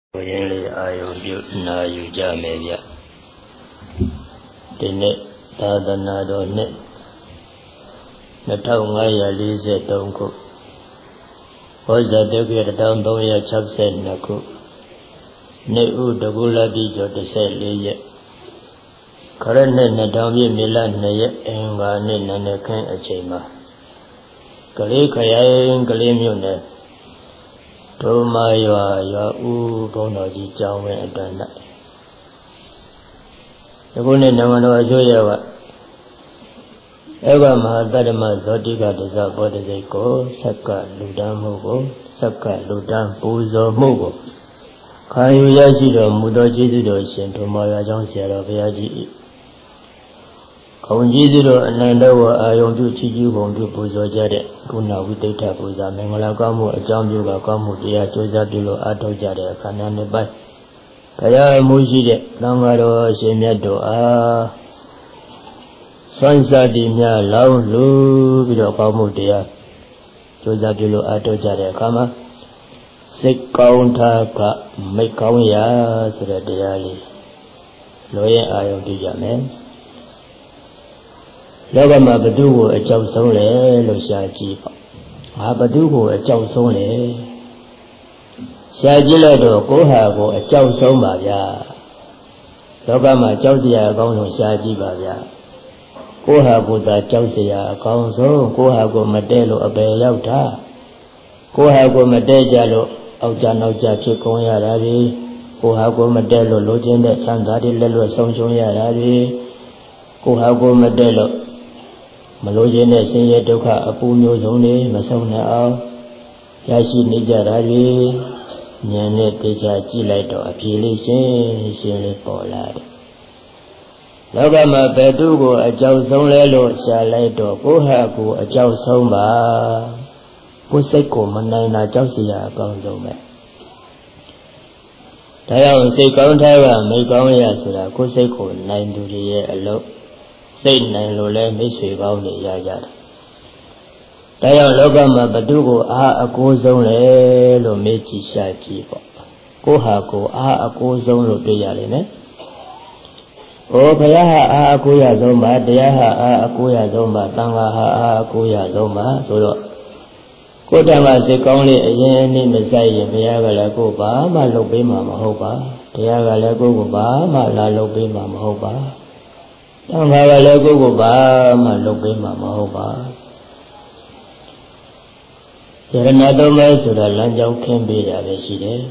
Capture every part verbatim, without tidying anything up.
ကိုရင်းလေးအာယုံပြုနာယူကြမယ်ဗျဒီနေ့သာသနာတော်နှစ်နှစ်ထောင်ငါးရာလေးဆယ်သုံးခုဟောဇာတက္ကရာတစ်ထောင်သုံးရာခြောက်ဆယ်နှစ်ခုနေဥတကူလတိကျော်တစ်ဆယ်လေးရက်ခရနှစ်နှစ်ထောင်ပြည့်မေလနှစ်ရက်အင်္ဂါနေ့နံနက်ခင်းအချိန်မှာကလေးခရိုင်ကလေးမြို့နယ်ဒုမရွာရွာဦးဘုန်းတော်ကြီးကျောင်းဝင်းအတွင်း၌ဒီခုနေ့နိုင်ငံတော်အစိုးရကဧကမဟာတတ္တမဇောတိကတစ္ဆဘောဓိစိတ်ကိုဆက်ကလူတန်းမှုကိုဆက်ကလူတန်းပူဇော်မှုကိုခံယူရရှိတော်မူသောကျေးဇူးတော်ရှင်ဒုမရွာကျောင်းဆရာတော်ဘုရားကြီး၏ခုံကျေးဇူးတော်အနန္တဝအာယုံပြုချီးကျူးပုံပြုပူဇော်ကြတဲ့ကုဏဝိတိဋ္ဌပူဇာမင်္ဂလာကောင်းမှုအကြောင်းပြုကကောင်းမှုတရားကြိုးစားပြုလို့အားထုတ်ကြတဲ့အခါများနှစ်ပိုင်းဘုရားအမှုရှိတဲ့သံဃာတော်အရှင်မြတ်တို့အားဆွမ်းစားတည်များလောင်းလူပြီးတော့ကောင်းမှုတရားကြိုးစားပြုလို့အားထုတ်ကြတဲ့အခါမှာစိတ်ကောင်းတာကမိတ်ကောင်းရာဆိုတဲ့တရားလေးလိုရင်အာယုံပြုကြမယ်လောကမှာဘသူကိုအကြောက်ဆုံးလဲလို့ရှားကြည့်ပေါ့။ဟာဘသူကိုအကြောက်ဆုံးလဲရှားကြည့်လိုက်တော့ကိုယ်ဟာကိုအကြောက်ဆုံးပါဗျာ။လောကမှာကြောက်စရာအကောင်းဆုံးရှားကြည့်ပါဗျာ။ကိုယ်ဟာကိုယ်သာကြောက်စရာအကောင်းဆုံးကိုယ်ဟာကိုမတဲလို့အပယ်ရောက်တာကိုယ်ဟာကိုမတဲကြလို့အောက်ကြနောက်ကြဖြစ်ကုန်ရတာဒီကိုယ်ဟာကိုမတဲလို့လိုချင်တဲ့ဆန္ဒတွေလက်လွတ်ဆုံးရှုံးရတာဒီကိုယ်ဟာကိုမတဲလို့မလိုချင်တဲ့ဆင်းရဲဒုက္ခအပူမျိုးစုံတွေမဆုံးနိုင်အောင်ရရှိနေကြတာတွေဉာဏ်နဲ့တရားကြည့်လိုက်တော့အဖြေလေးရှင်းရှင်းလေးပေါ်လာတယ်။လောကမှာဘယ်သူကိုအကြောက်ဆုံးလဲလို့ရှာလိုက်တော့ကိုယ့်ဟာကိုယ်အကြောက်ဆုံးပါကိုယ်စိတ်ကိုမနိုင်တာကြောက်စရာအကောင်းဆုံးပဲ။ဒါကြောင့်စိတ်ကောင်းထားကမိတ်ကောင်းရဆိုတာကိုယ်စိတ်ကိုနိုင်သူတွေရဲ့အလုပ်စိတ်နိုင်လို့လဲမိတ်ဆွေကောင်းတွေရကြတယ်။ဒါကြောင့်လောကမှာဘသူကိုအားအကိုးဆုံးလဲလို့မေးကြည့်ရှာကြည့်ပေါ့။ကိုဟာကိုအားအကိုးဆုံးလို့တွေ့ရလိမ့်မယ်။ဩဘုရားဟာအားအကိုးရဆုံးပါတရားဟာအားအကိုးရဆုံးပါသံဃာဟာအားအကိုးရဆုံးပါဆိုတော့ကိုယ်တည်းမှာစိတ်ကောင်းလေးအရင်အနည်းမဆိုင်ရင်ဘုရားကလည်းကိုယ်ဘာမှလုပ်ပေးမှာမဟုတ်ပါ။တရားကလည်းကိုယ်ကိုဘာမှလာလုပ်ပေးမှာမဟုတ်ပါ။တန်ခါကလည်းကိုယ့်ကိုဘာမှလုပ်ပေးမှာမဟုတ်ပါယရဏတော်မဲဆိုတာလမ်းကြောင်းခင်းပေးတာပဲရှိတယ်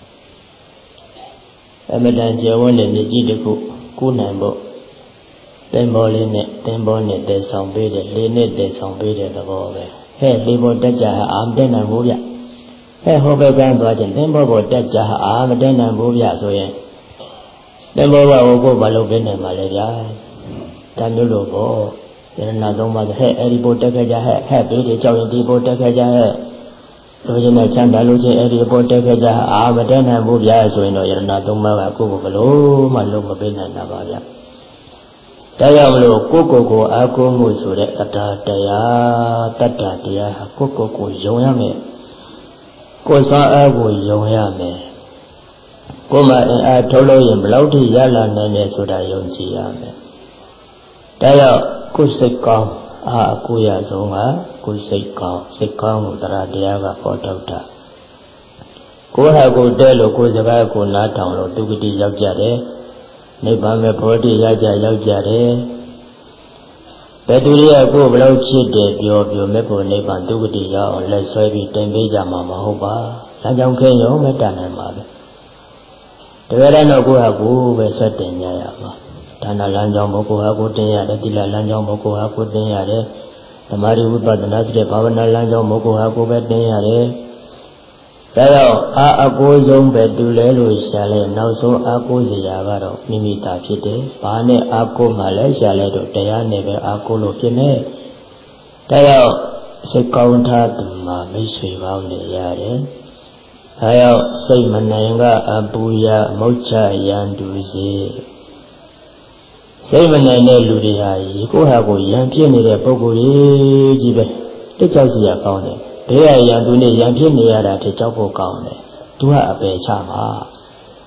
အမတန်ကျေဝန်းတဲ့မြစ်ကြီးတစ်ခုကူးနိုင်ဖို့တင်ပေါ်လေးနဲ့တင်ပေါ်နဲ့တည်ဆောင်ပေးတယ်လေးနဲ့တည်ဆောင်ပေးတဲ့သဘောပဲဟဲ့လေးပေါ်တက်ကြဟာအာမတက်နိုင်ဘူးဗျဟဲ့ဟောဘက်ကန်းသွားခြင်းတင်ပေါ်ပေါ်တက်ကြဟာအာမတက်နိုင်ဘူးဗျဆိုရင်တင်ပေါ်ကဟိုကိုဘာလုပ်ပေးနိုင်မှာလဲဗျာဒါမျိုးလို့ပေါ့ယရဏသုံးပါးဟဲ့အဲ့ဒီဘုတက်ခဲ့ကြဟဲ့ဟဲ့ဘေးတွေကြောက်ရင်ဒီဘုတက်ခဲ့ကြဟဲ့လိုချင်တဲ့ချမ်းသာလို့ချင်းအဲ့ဒီဘုတက်ခဲ့ကြအာမတတ်နိုင်ဘူးဗျာဆိုရင်တော့ယရဏသုံးပါးကကိုယ့်ကိုဘလို့မှလုံးမပေးနိုင်တာပါဗျာဒါကြောင့်မလို့ကိုယ့်ကိုယ်ကိုအာကိုးမှုဆိုတဲ့အတ္တတရားတတ္တတရားဟာကိုယ့်ကိုယ်ကိုယုံရမယ်ကိုယ်စွမ်းအားကိုယုံရမယ်ကိုယ်မှအင်အားထုတ်လို့ရင်ဘယ်လောက်ထိရလာနိုင်လဲဆိုတာယုံကြည်ရမယ်ဒါကြောင့်ကိုယ်စိတ်ကောင်းအာအကိုရဆုံးကကိုယ်စိတ်ကောင်းစိတ်ကောင်းကိုတရားတရားကပေါ်ထုတ်တာကိုယ်ဟာကိုယ်တဲလို့ကိုယ်စကားကိုနားထောင်လို့ဒုက္ခတိရောက်ကြတယ်နိဗ္ဗာန်မဲ့ဘောဓိရကြရောက်ကြတယ်ဘယ်သူတွေကကိုယ်ဘယ်လောက်ချစ်တယ်ပြောပြောမဲ့ဖို့နိဗ္ဗာန်ဒုက္ခတိရောက်အောင်လက်ဆွဲပြီးတင်ပေးကြမှာမဟုတ်ပါလမ်းကြောင်းခင်းရုံနဲ့တန်နိုင်ပါပဲတကယ်တော့ကိုယ်ဟာကိုယ်ပဲဆက်တင်ကြရမှာဒါနလမ်းကြောင်းဘုကိုဟာကိုတင်ရတယ်သီလလမ်းကြောင်းဘုကိုဟာကိုတင်ရတယ်ဓမ္မရိဝိပဿနာတဲ့ဘာဝနာလမ်းကြောင်းဘုကိုဟာကိုပဲတင်ရတယ်ဒါကြောင့်အာအကိုးဆုံးပဲတူလဲလို့ရှာလဲနောက်ဆုံးအာကိုးစရာကတော့မိမိတာဖြစ်တယ်ဘာနဲ့အာကိုးမှလဲရှာလဲတော့တရားနဲ့ပဲအာကိုးလို့ဖြစ်နေဒါကြောင့်စိတ်ကောင်းထားသူမှာမိတ်ဆွေပေါင်းနေရတယ်ဒါကြောင့်စိတ်မနိုင်ကအပူရမုတ်ချရန်တူစေစိတ်မနိုင်တဲ့လူတွေဟာကိုယ့်ဟာကိုယ်ရံပြည့်နေတဲ့ပုဂ္ဂိုလ်ကြီးပဲတက်ကြောက်စရာကောင်းတယ်ဘေးကရံသူနဲ့ရံပြည့်နေရတာထက်ကြောက်ဖို့ကောင်းတယ်သူကအပယ်ချမှာ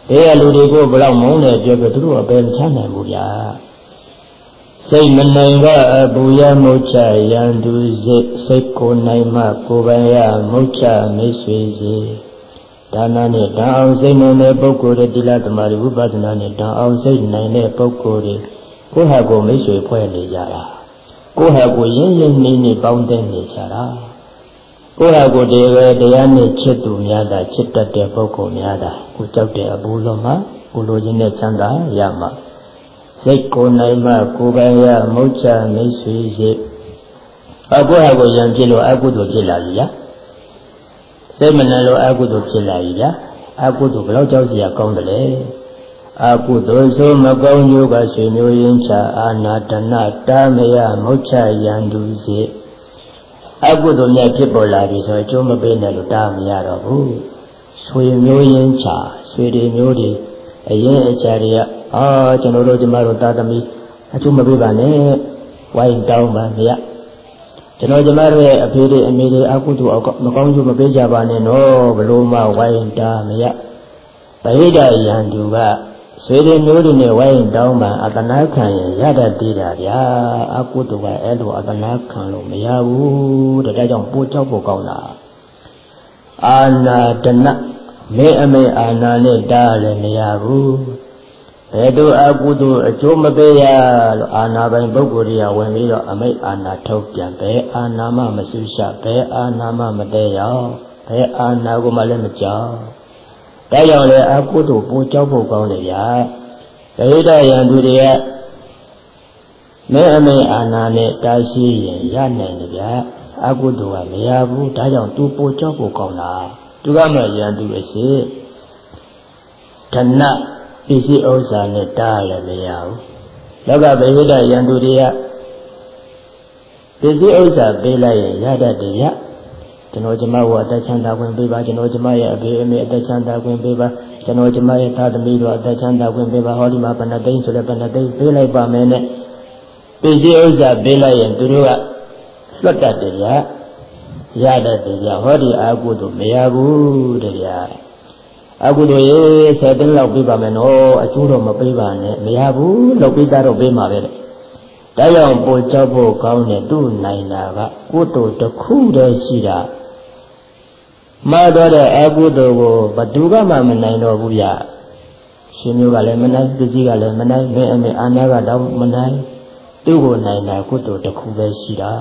ဘေးကလူတွေကိုဘလောက်မုန်းတဲ့အတွက်သူတို့အပယ်ချမ်းနိုင်ဘူးဗျာစိတ်မနိုင်ကအပူရမုတ်ချရန်သူစိတ်စိတ်ကိုနိုင်မှကိုယ်ပိုင်ရမုတ်ချမိတ်ဆွေစီဒါနနဲ့တန်အောင်စိတ်နိုင်တဲ့ပုဂ္ဂိုလ်တွေတိလသမารဝိပဿနာနဲ့တန်အောင်စိတ်နိုင်တဲ့ပုဂ္ဂိုလ်တွေကိုယ်ဟာကိုယ်မိတ်ဆွေဖွဲ့နေကြတာကိုယ်ဟာကိုယ်ရင်းရင်းနှီးနှီးပေါင်းတဲ့နေကြတာကိုယ်ဟာကိုယ်တည်းပဲတရားနဲ့ချစ်သူများတာချစ်တတ်တဲ့ပုဂ္ဂိုလ်များတာကိုကြောက်တဲ့အဘူးလုံးမှာကိုလိုချင်တဲ့ချမ်းသာရမှာစိတ်ကိုနိုင်မှကိုယ်ပိုင်ရမုတ်ချမိတ်ဆွေစီအကိုယ်ဟာကိုယ်ရံဖြစ်လို့အကုသိုလ်ဖြစ်လာပြီဗျာစိတ်မနိုင်လို့အကုသိုလ်ဖြစ်လာပြီဗျာအကုသိုလ်ဘယ်တော့ကြောက်စရာကောင်းတယ်လဲအကုသိုလ်ဆိုမကောင်းကျိုးကဆွေမျိုးရင်းချအာနာတနာတာမယမုတ်ချရန်သူစီအကုသိုလ်များဖြစ်ပေါ်လာပြီဆိုရင်ကျိုးမပေးနဲ့လို့တားမရတော့ဘူးဆွေမျိုးရင်းချဆွေတွေမျိုးတွေအရင်အချာတွေကအာကျွန်တော်တို့ကျမတို့တာသမီအကျိုးမပေးပါနဲ့ဝိုင်းတောင်းပါမရကျွန်တော်ကျမတို့ရဲ့အဖေတွေအမေတွေအကုသိုလ်မကောင်းကျိုးမပေးကြပါနဲ့နော်ဘလို့မှဝိုင်းတာမရပရိဒယံသူကဆွေတွေမျိုးတွေနဲ့ဝိုင်းတောင်းပါအတနာခံရင်ရတတ်သေးတာဗျာအကုသိုလ်ကအဲ့လိုအတနာခံလို့မရဘူးဒါကြောင့်ပို့ကြောက်ဖို့ကောင်းတာအာနာတနာမေအမေအာနာနဲ့တားလည်းမရဘူးဘယ်သူအကုသိုလ်အကျိုးမပေးရလို့အာနာပိုင်ပုဂ္ဂိုလ်တွေကဝင်ပြီးတော့အမိတ်အာနာထုတ်ပြန်ဘယ်အာနာမှမဆုရှဘယ်အာနာမှမတဲရောက်ဘယ်အာနာကိုမှလည်းမကြောက်ဒါကြောင့်လေအကုသိုလ်ပိုကြောက်ဖို့ကောင်းတယ်ဗျာဒိဋ္ဌယံသူတွေကမဲအမေအာနာနဲ့တားရှိရင်ရနိုင်တယ်ဗျာအကုသိုလ်ကမရဘူးဒါကြောင့်သူပိုကြောက်ဖို့ကောင်းတာသူကမှယံသူအစီဓနပစ္စည်းဥစ္စာနဲ့တားလည်းမရဘူးလောကဗေဒယံသူတွေကပစ္စည်းဥစ္စာပေးလိုက်ရင်ရတတ်တယ်ဗျကျွန်တော်ကျမတို့အသက်ချမ်းသာခွင့်ပေးပါကျွန်တော်ကျမရဲ့အဖေအမေအသက်ချမ်းသာခွင့်ပေးပါကျွန်တော်ကျမရဲ့သားသမီးတို့အသက်ချမ်းသာခွင့်ပေးပါဟောဒီမှာဘဏ္ဍသိန်းဆိုတဲ့ဘဏ္ဍသိန်းပေးလိုက်ပါမယ်နဲ့ပစ္စည်းဥစ္စာပေးလိုက်ရင်သူတို့ကလွတ်တတ်တယ်ဗျရတတ်တယ်ဗျဟောဒီအာကုသို့မရဘူးတဲ့ဗျအကုသိုလ်ရေဆယ်သိန်းလောက်ပေးပါမယ်နော်အကျိုးတော့မပေးပါနဲ့မရဘူးလောက်ပေးတာတော့ပေးမှာပဲတဲ့ဒါကြောင့်ပို့ကြောက်ဖို့ကောင်းတယ်သူ့နိုင်တာကကုသိုလ်တစ်ခုတည်းရှိတာမှားတော့တဲ့အကုသိုလ်ကိုဘသူကမှမနိုင်တော့ဘူးဗျရှင်မျိုးကလည်းမနိုင်ပစ္စည်းကလည်းမနိုင်မင်းအမေအာနာကတော့မနိုင်သူ့ကိုနိုင်တာကုသိုလ်တစ်ခုပဲရှိတာ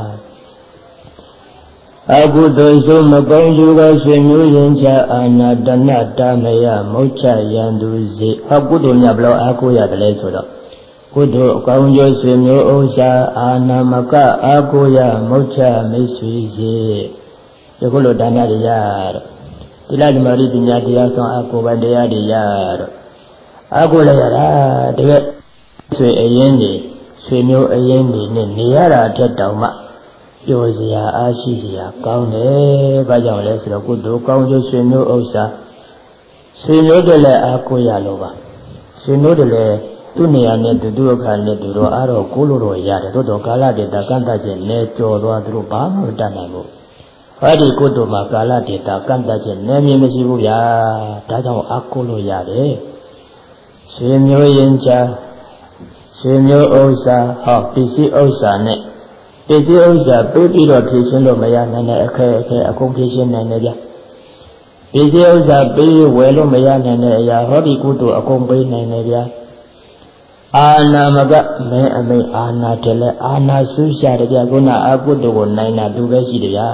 အကုသိုလ်ဆိုမကောင်းကျိုးကဆွေမျိုးရင်းချအာနာတနာတာမယမုတ်ချရန်သူစီအကုသိုလ်များဘလို့အားကိုးရတယ်လဲဆိုတော့ကုသိုလ်အကောင်းကျိုးဆွေမျိုးဥစ္စာအာနာမကအားကိုးရမုတ်ချမိတ်ဆွေစီဒီကုလိုဒါနတွေရတော့တိလသမารိပညာတရားဆောင်အကိုယ်ပိုင်တရားတွေရတော့အကိုလည်းရတာတကယ်ဆွေအရင်တွေဆွေမျိုးအရင်တွေနဲ့နေရတာအထက်တောင်မှပျော်စရာအားရှိစရာကောင်းတယ်။ဘာကြောင့်လဲဆိုတော့ကုသိုလ်ကောင်းကျိုးဆွေမျိုးဥစ္စာဆွေမျိုးတွေလည်းအားကိုးရလို့ပါဆွေမျိုးတွေလည်းသူ့နေရာနဲ့သူတို့အခါနဲ့သူတို့အားတော့ကိုးလို့တော့ရတယ်တို့တော့ကာလတေတာကန့်တတ်ခြင်းနဲ့ကြော်သွားသူတို့ဘာမှမတတ်နိုင်ဘူးဟောဒီကုသိုလ်မှာကာလတေတာကန့်တတ်ခြင်းနဲ့မြင်မရှိဘူးဗျာဒါကြောင့်အားကိုးလို့ရတယ်ဆွေမျိုးရင်းချဆွေမျိုးဥစ္စာဟောပစ္စည်းဥစ္စာနဲ့ပစ္စည်းဥစ္စာပေးပြီးတော့ဖြည့်ရှင်းလို့မရနိုင်တဲ့အခက်အခဲအကုန်ဖြည့်ရှင်းနိုင်တယ်ဗျပစ္စည်းဥစ္စာပေးဝယ်လို့မရနိုင်တဲ့အရာဟောဒီကုသိုလ်အကုန်ပေးနိုင်တယ်ဗျအာနာမကမင်းအမိတ်အာနာတယ်လဲအာနာဆုရှာတယ်ဗျခုနအကုသိုလ်ကိုနိုင်တာသူပဲရှိတယ်ဗျ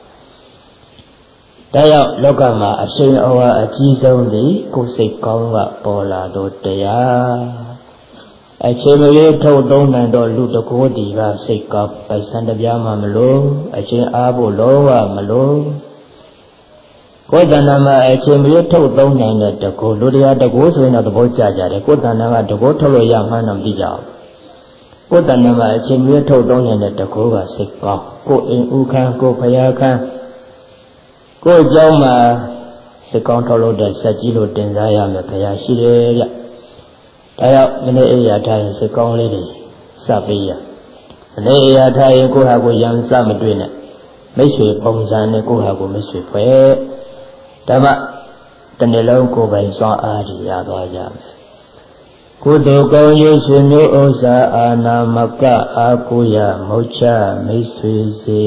ဒါကြောင့်လောကမှာအရှိန်အဝါအကြီးဆုံးသည်ကိုယ်စိတ်ကောင်းကပေါ်လာတော့တရားအချိန်မလေးထုတ်သုံးနိုင်တော့လူတကိုးဒီကစိတ်ကောင်းပိုက်ဆံတပြားမှမလို့အချိန်အားဖို့လောဘမလို့ကိုယ်တဏ္ဍာမှာအချိန်မလေးထုတ်သုံးနိုင်တဲ့တကိုးလူတရားတကိုးဆိုရင်တော့သဘောကျကြတယ်ကိုယ်တဏ္ဍာကတကိုးထုတ်လို့ရမှန်းတော့သိကြအောင်ကိုယ်တဏ္ဍာမှာအချိန်မလေးထုတ်သုံးနိုင်တဲ့တကိုးကစိတ်ကောင်းကိုယ်အိမ်ဥခန်းကိုယ်ဖယားခန်းကိုယ်เจ้าမှာစိတ်ကောင်းထုတ်လို့တဲ့စက်ကြီးလို့တင်စားရမယ်ဖယားရှိတယ်ဗျဒါကြောင့်မနေ့အေးရထားရင်စိတ်ကောင်းလေးတွေစပေးရမနေ့အေးရထားရင်ကိုယ့်ဟာကိုယ်ရံစမတွေ့နဲ့မိတ်ဆွေပုံစံနဲ့ကိုယ့်ဟာကိုယ်မိတ်ဆွေဖွဲ့ဓမ္မတနေ့လုံးကိုယ်ပိုင်စွမ်းအားရသွားကြမယ်ကုသိုလ်ကောင်းရေးဆွေမျိုးဥစ္စာအာနာမကအာကုယမုတ်ချမိတ်ဆွေစေ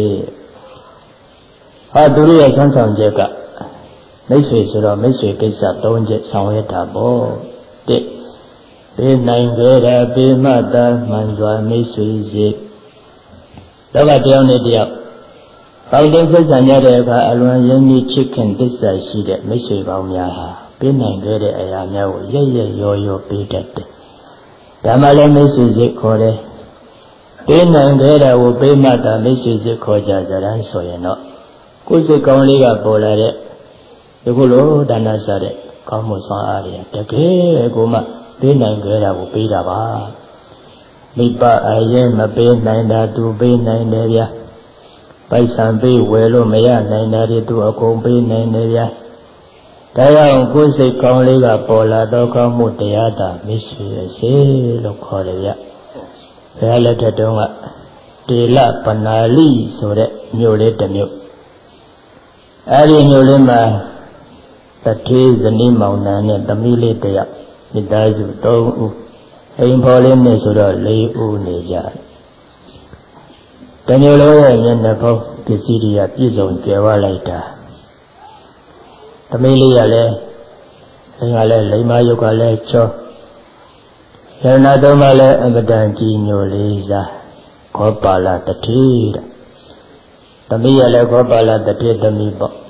ဟာသူရဲ့ဆန်းဆောင်ချက်ကမိတ်ဆွေဆိုတော့မိတ်ဆွေကိစ္စ၃ချက်ဆောင်ရွက်တာပေါ့တစ်ပေးနိုင်ကြတာပေးမှတာမှန်စွာမိတ်ဆွေစေတော့ကတယောက်နဲ့တယောက်ပေါင်းတင်ဆက်ဆံရတဲ့အခါအလွန်ရင်းနှီးချစ်ခင်သစ္စာရှိတဲ့မိတ်ဆွေပေါင်းများဟာပေးနိုင်ကြတဲ့အရာများကိုရရရောရောပေးတတ်တယ်ဒါမှလည်းမိတ်ဆွေစိတ်ခေါ်တယ်ပေးနိုင်ကြတာကိုပေးမှတာမိတ်ဆွေစိတ်ခေါ်ကြကြတယ်ဆိုရင်တော့ကိုယ်စိတ်ကောင်းလေးကပေါ်လာတဲ့ဒီကုလိုဒါနစားတဲ့ကောင်းမှုစွမ်းအားတွေတကယ်ကိုမှပေးနိုင်ကြတာကိုပေးတာပါမိဘအရင်မပေးနိုင်တာသူပေးနိုင်တယ်ဗျာပိုက်ဆံပေးဝယ်လို့မရနိုင်တာတွေသူအကုန်ပေးနိုင်တယ်ဗျာဒါကြောင့်ကိုယ်စိတ်ကောင်းလေးကပေါ်လာတော့ကောင်းမှုတရားသာမိတ်ဆွေစေလို့ခေါ်တယ်ဗျဘုရားလက်ထက်တုန်းကတေလပနာလိဆိုတဲ့မြို့လေးတစ်မြို့အဲဒီမြို့လေးမှာတထေးဇနီးမောင်နှံနဲ့သမီးလေးတစ်ယောက်မိသားစု၃ဦးအိမ်ဖော်လေးနဲ့ဆိုတော့၄ဦးနေကြတယ်တမျိုးလုံးရဲ့မျက်နှာပေါင်းပစ္စည်းတွေကပြည့်စုံကြွယ်ဝလိုက်တာသမီးလေးကလည်းအင်းကလည်းလိမ္မာယုတ်ကလည်းချောရဏသုံးပါးလည်းအမတန်ကြီးညိုလေးစားခောပါလာတတိတဲ့သမီးကလည်းခောပါလာတတိသမီးပေါ့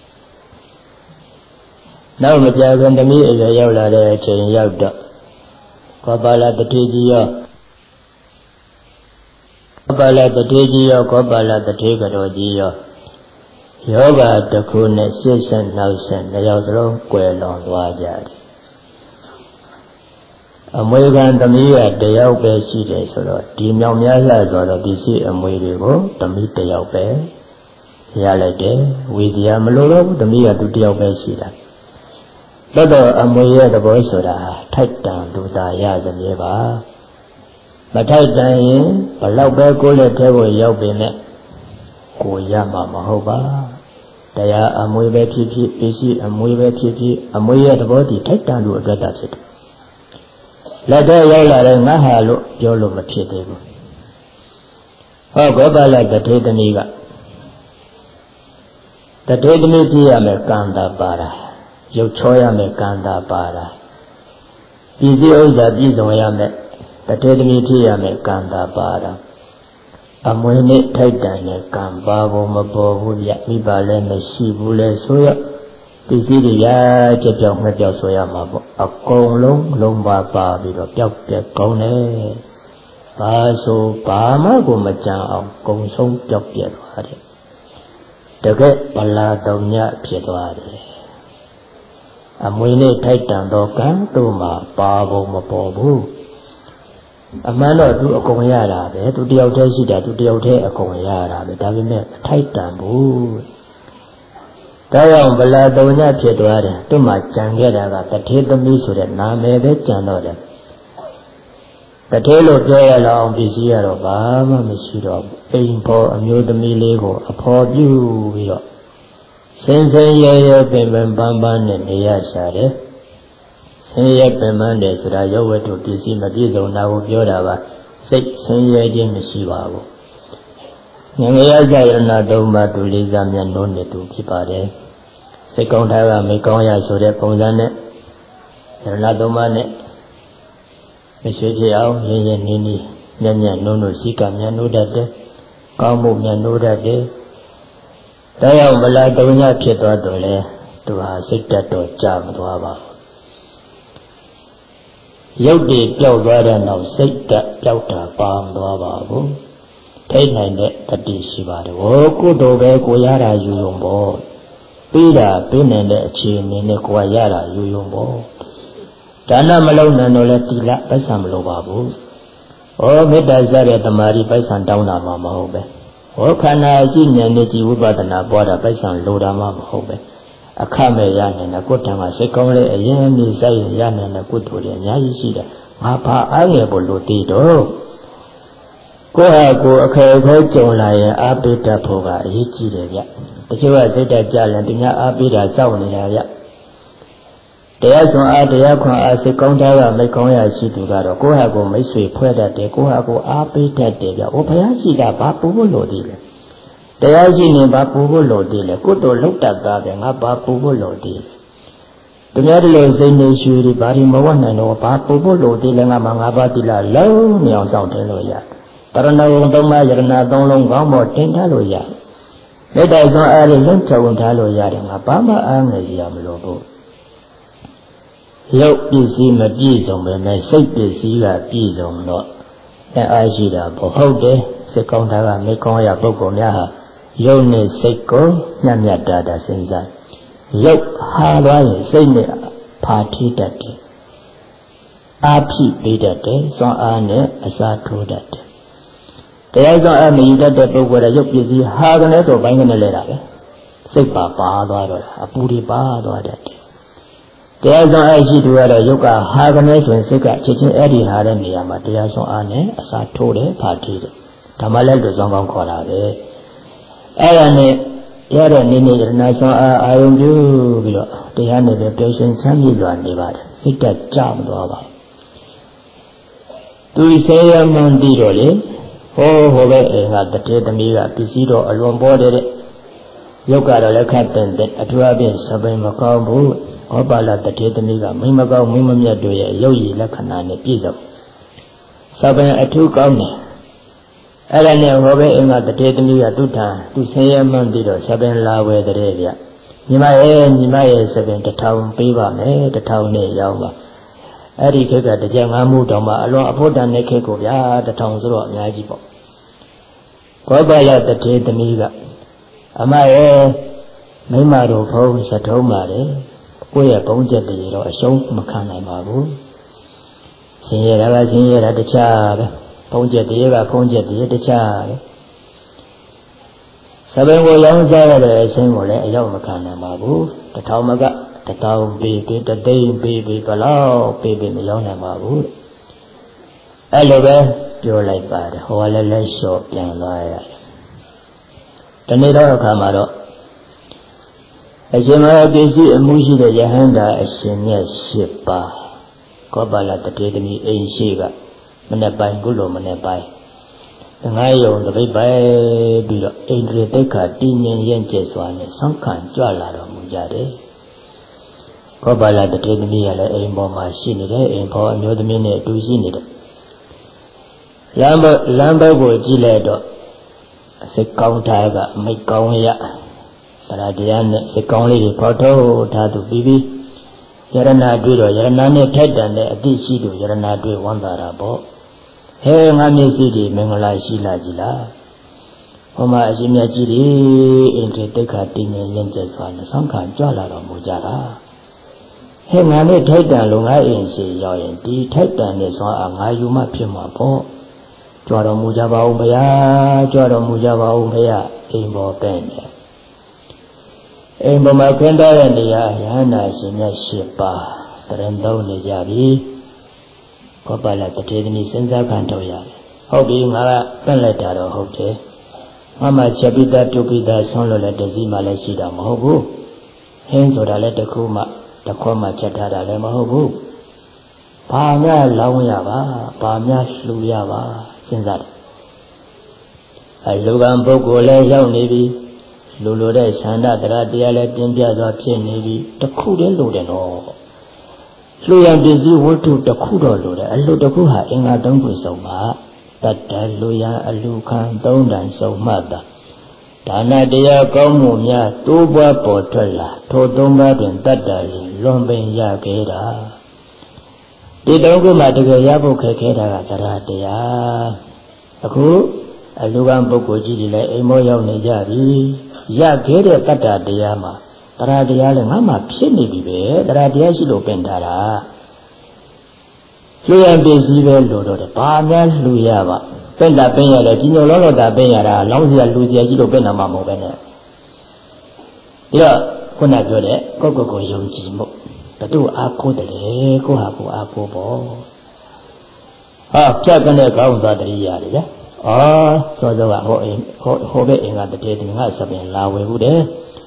နောက်မကြာခင်သမီးအရွယ်ရောက်လာတဲ့အချိန်ရောက်တော့ခောပါလာတတိကြီးရောခောပါလာတတိကြီးရောခောပါလာတတိကတော်ကြီးရောယောဂတစ်ခုနဲ့ရှေ့ဆက်နောက်ဆက်နှစ်ယောက်စလုံးကွယ်လွန်သွားကြတယ်အမွေခံသမီးကတယောက်ပဲရှိတယ်ဆိုတော့ဒီမြောင်များလှဆိုတော့ဒီရှိအမွေတွေကိုသမီးတယောက်ပဲရလိုက်တယ်ဝေစီယာမလို့တော့သမီးကသူတယောက်ပဲရှိတာတော့တော့အမွေရဲ့သဘောဆိုတာထိုက်တန်လူသားရစမြဲပါမထိုက်တန်ရင်ဘလောက်ပဲကိုယ်လက်ထဲကိုရောက်ပေမဲ့ကိုရမှာမဟုတ်ပါတရားအမွေပဲဖြစ်ဖြစ်ပစ္စည်းအမွေပဲဖြစ်ဖြစ်အမွေရဲ့သဘောတည်ထိုက်တန်လို့အတွက်တာဖြစ်တယ်လက်ထဲရောက်လာတဲ့ငါဟာလို့ပြောလို့မဖြစ်သေးဘူးဟောဘောပါလတထေသမီးကတထေသမီးပြရမယ်ကံတာပါတာရုပ်ချောရမယ်ကံတာပါတာပစ္စည်းဥစ္စာပြည့်စုံရမယ်တထေသမီးဖြစ်ရမယ်ကံတာပါတာအမွေနဲ့ထိုက်တန်တဲ့ကံပါဖို့မပေါ်ဘူးဗျမိပါလည်းမရှိဘူးလေဆိုရပစ္စည်းတွေရကြပြောင်းမပြောင်းဆိုရမှာပေါ့အကုန်လုံးလုံးပါပါပြီးတော့ပျောက်ပြက်ကောင်းတယ်ဘာဆိုဘာမှကိုမကြံအောင်ကုံဆုံးပျောက်ပြက်သွားတယ်တကယ်ဗလာတော်ညဖြစ်သွားတယ်အမွေနဲ့ထိုက်တန်သောကံတို့မှာပါဖို့မပေါ်ဘူးအမှန်တော့သူအကုန်ရတာပဲသူတယောက်တည်းရှိတာသူတယောက်တည်းအကုန်ရတာပဲဒါပေမဲ့အထိုက်တန်ဘူးဒါကြောင့်ဗလာတော်ညဖြစ်သွားတယ်သူ့မှာကြံခဲ့တာကတထေသမီးဆိုတဲ့နာမည်ပဲကြံတော့တယ်တထေလို့ပြောရလောက်ပစ္စည်းရတော့ဘာမှမရှိတော့ဘူးအိမ်ဖော်အမျိုးသမီးလေးကိုအဖော်ပြုပြီးတော့စင်စင်ရဲရဲပင်ပင်ပန်းပန်းနဲ့နေရရှာတယ်ဆင်းရဲပင်ပန်းတယ်ဆိုတာရုပ်ဝတ္ထုပစ္စည်းမပြည့်စုံတာကိုပြောတာပါစိတ်ဆင်းရဲခြင်းမရှိပါဘူးငငယ်ရကြရဏသုံးပါးသူလေးစားမြတ်လို့နေသူဖြစ်ပါတယ်စိတ်ကောင်းတာကမေကောင်းရဆိုတဲ့ပုံစံနဲ့ရဏသုံးပါးနဲ့မရှိဖြစ်အောင်ရင်းရင်းနှီးနှီးညံ့ညံ့နှုံးနှုံးစိကမြတ်လို့တတ်တယ်ကောင်းမှုမြတ်လို့တတ်တယ်ဒါကြောင့်ဗလာတုံညဖြစ်သွားတော့လေသူဟာစိတ်တက်တော့ကြာမသွားပါဘူးရုပ်တည်ပျောက်သွားတဲ့နောက်စိတ်တက်ပျောက်တာပါမသွားပါဘူးထိတ်နိုင်တဲ့တတိရှိပါတယ်ဟောကုသိုလ်ပဲကိုရတာယူရုံပေါ့ပြီးတာပြီးနိုင်တဲ့အခြေအနေနဲ့ကိုရတာယူရုံပေါ့ဒါနမလုံးနဲ့တော့လဲတိလပိုက်ဆံမလိုပါဘူးဟောမေတ္တာစတဲ့တမာရီပိုက်ဆံတောင်းတာမှမဟုတ်ပဲဟောခန္ဓာအကြည့်ဉာဏ်နဲ့ကြည်ဝိပဿနာပွားတာပိုက်ဆံလိုတာမှမဟုတ်ပဲအခမဲ့ရနိုင်တဲ့ကိုယ်တံကစိတ်ကောင်းတဲ့အရင်အမြင့်စိုက်ရနိုင်တဲ့ကုသိုလ်တွေအများကြီးရှိတယ်ငါဘာအားငယ်ဖို့လိုသေးတော့ကိုယ့်ဟာကိုယ်အခက်အခဲကြုံလာရင်အားပေးတတ်ဖို့ကအရေးကြီးတယ်ဗျတချို့ကစိတ်တက်ကြရင်သူများအားပေးတာစောင့်နေတာဗျတရားစွန်အားတရားခွန်အားစိတ်ကောင်းသားကမိတ်ကောင်းရရှိသူကတော့ကိုယ့်ဟာကိုယ်မိတ်ဆွေဖွဲ့တတ်တယ်ကိုယ့်ဟာကိုယ်အားပေးတတ်တယ်ဗျ။ဟောဘုရားရှိတာဘာပူဖို့လိုသေးလဲ။တရားရှိနေဘာပူဖို့လိုသေးလဲ။ကိုယ်တော်လောက်တတ်တာပဲငါဘာပူဖို့လိုသေးလဲ။သူများတို့လိုစိတ်နေရွှေတွေဘာဒီမဝတ်နိုင်တော့ဘာပူဖို့လိုသေးလဲငါမှငါးပါးသီလလုံးမြောင်ဆောင်တင်လို့ရတယ်။တရဏဂုံသုံးပါးယရဏသုံးလုံးကောင်းပေါ်တင်ထားလို့ရတယ်။လက်တိုက်စွန်အားတွေလုံးချုံထားလို့ရတယ်ငါဘာမှအားငယ်ရမလို့ဘူး။ရုပ်ပစ္စည်းမပြည့်စုံပဲနဲ့စိတ်ပစ္စည်းကပြည့်စုံတော့အဲအားရှိတာပေါ့ဟုတ်တယ်စိတ်ကောင်းတာကမိကောင်းရပုဂ္ဂိုလ်များဟာရုပ်နဲ့စိတ်ကိုညံ့ညတ်တာတာစဉ်းစားရုပ်ဟာသွားရင်စိတ်နဲ့ဖာထီးတတ်တယ်အာဖိပေးတတ်တယ်စွမ်းအားနဲ့အစာထိုးတတ်တယ်တရားစွမ်းအားမယူတတ်တဲ့ပုဂ္ဂိုလ်ကရုပ်ပစ္စည်းဟာကနေတော့ဘိုင်းကနေလဲတာပဲစိတ်ပါပါသွားတော့အပူတွေပါသွားတတ်တယ်တရားစွမ်းအားရှိသူကတော့ယုတ်ကဟာကနေဆိုရင်စိတ်ကချက်ချင်းအဲ့ဒီဟာတဲ့နေရာမှာတရားစွမ်းအားနဲ့အစာထိုးတယ်ဖာထီးတယ်ဓမ္မလက်လူဆောင်ကောင်းခေါ်တာပဲအဲ့ဒါနဲ့ရတဲ့နေနေရဏစွမ်းအားအာယုံပြုပြီးတော့တရားနဲ့ပဲပျော်ရွှင်ချမ်းမြေ့စွာနေပါတယ်စိတ်တက်ကြမသွားပါသူဆေးရမှန်းပြီးတော့လေဟောဟောပဲအိမ်ကတတေသမီးကပစ္စည်းတော့အလွန်ပေါ်တဲ့ယုတ်ကတော့လည်းခတ်တဲ့တဲ့အထူးအပြင်စပိန်မကောင်းဘူးဟောပါလာတထေသမီးကမိမကောင်းမိမမြတ်တို့ရဲ့ရုပ်ရည်လက္ခဏာနဲ့ပြည့်စုံစပင်အထူးကောင်းတယ်အဲ့ဒါနဲ့ဟောပဲအင်္ဂါတထေသမီးကသူ့ထံသူဆင်းရဲမှန်းပြီးတော့စပင်လာဝယ်တဲ့ဗျညီမရဲ့ညီမရဲ့စပင်တစ်ထောင်ပေးပါမယ်တစ်ထောင်နဲ့ရောင်းပါအဲ့ဒီခေတ်ကတကြံငါးမှုတောင်မှအလွန်အဖို့တန်တဲ့ခေတ်ကိုဗျာတစ်ထောင်ဆိုတော့အများကြီးပေါ့ဟောပါလာတထေသမီးကအမရဲ့မိမတို့ဘုံစထုံးပါတယ်ကိုယ့်ရဲ့ဘုံချက်တွေတော့အရှုံးမခံနိုင်ပါဘူး။ဆင်းရဲတာကဆင်းရဲတာတခြားပဲ။ဘုံချက်တွေကဘုံချက်တွေတခြားပဲ။စပင်ကိုရောင်းစားရတဲ့အချင်းကိုလည်းအရောက်မခံနိုင်ပါဘူး။တစ်ထောင်မကတစ်ထောင်ပေးပေးတစ်သိန်းပေးပေးဘလောက်ပေးပေးမရောင်းနိုင်ပါဘူး။အဲ့လိုပဲပြောလိုက်ပါတယ်။ဟောလည်းလည်းလျှော့ပြန်လာရတယ်။ဒီနေ့တော့အခါမှာတော့အရှင်မပစ္စည်းအမှုရှိတဲ့ယဟန္တာအရှင်မြတ်၈ပါးကောပါလတတေသမီးအိမ်ရှိကမနေ့ပိုင်းကုလိုမနေ့ပိုင်းငါးယုံတပိတ်ပဲပြီးတော့အိန္ဒြေတိတ်ခါတည်ငြိမ်ရင့်ကျက်စွာနဲ့ဆောင်းခံကြွလာတော်မူကြတယ်ကောပါလတတေသမီးကလည်းအိမ်ပေါ်မှာရှိနေတယ်အိမ်ပေါ်အမျိုးသမီးနဲ့အတူရှိနေတယ်လမ်းဘလမ်းဘက်ကိုကြည့်လိုက်တော့စိတ်ကောင်းထားကမိတ်ကောင်းရတရားတရားနဲ့စိတ်ကောင်းလေးတွေဖော်ထုတ်ထားသူပြီးပြီးယရဏတွေ့တော့ယရဏနဲ့ထိုက်တန်တဲ့အတိရှိသူယရဏတွေ့ဝမ်းသာတာပေါ့ဟဲငါမျက်စိတွေမင်္ဂလာရှိလာကြည်လားဟောမှာအရှင်မြတ်ကြီးတွေအင်္ဂြိတိတ်ခါတည်ငြိမ်ရင့်ကျက်စွာနဲ့ဆောင်းခံကြွလာတော်မူကြတာဟဲငါနဲ့ထိုက်တန်လုံငါအိမ်ရှိရောက်ရင်ဒီထိုက်တန်နဲ့ဆောင်းအားငါယူမှဖြစ်မှာပေါ့ကြွတော်မူကြပါဦးဘုရားကြွတော်မူကြပါဦးဘုရားအိမ်ပေါ်ပဲ့နေအိမ်ပေါ်မှာခင်းထားတဲ့နေရာယဟန္တာရှင်မြတ်၈ပါးတရင်သုံးနေကြပြီကောပါလတထေသမီးစဉ်းစားခံထုတ်ရတယ်ဟုတ်ပြီငါကပြက်လိုက်တာတော့ဟုတ်တယ်ငါမှချက်ပိတာတုပိတာဆွမ်းလို့လည်းတစည်းမှလည်းရှိတာမဟုတ်ဘူးဟင်းဆိုတာလည်းတစ်ခုမှတစ်ခွက်မှချက်ထားတာလည်းမဟုတ်ဘူးဘာများလောင်းရပါဘာများလှူရပါစဉ်းစားတယ်အဲလူကံပုဂ္ဂိုလ်လည်းရောက်နေပြီလူလိုတဲ့ဆန္ဒတရားတရားလည်းပြင်းပြစွာဖြစ်နေပြီတခုတည်းလိုတယ်နော်လူရန်ပစ္စည်းဝတ္ထုတခုတော့လိုတယ်အလှတခုဟာအင်္ဂါသုံးခုစုံပါတတ္တလူရန်အလူခံသုံးတန်စုံမှတ်တာဒါနတရားကောင်းမှုများတိုးပွားပေါ်ထွက်လာထိုသုံးပါးတွင်တတ္တရင်လွန်ပင်ရခဲ့တာဒီသုံးခုမှာတကယ်ရဖို့ခက်ခဲတာကတရားတရားအခုအလူခံပုဂ္ဂိုလ်ကြီးတွေလည်းအိမ်မောရောက်နေကြပြီရခဲ့တဲ့တတ္တတရားမှာတရားတရားလည်းငါမှဖြစ်နေပြီပဲတရားတရားရှိလို့ပင်ထားတာလူရပစ္စည်းပဲလို့တော့ဘာများလူရပါပင့်တာပင့်ရတယ်ကြီးညိုလောလောတာပင့်ရတာလောင်းစရာလူစရာရှိလို့ပင့်တာမှမဟုတ်ပဲနဲ့ပြီးတော့ခုနပြောတဲ့ကိုယ့်ကိုယ်ကိုယုံကြည်မှုဘယ်သူအားကိုးတယ်လဲကိုယ့်ဟာကိုယ်အားကိုးပေါ့ဟာဖြတ်ကနေကောင်းသွားတရိယာလေဗျာအော်စောစောကဟိုအိမ်ဟိုဟိုဘက်အိမ်ကတည်းကငါစပင်လာဝယ်ဘူးတဲ့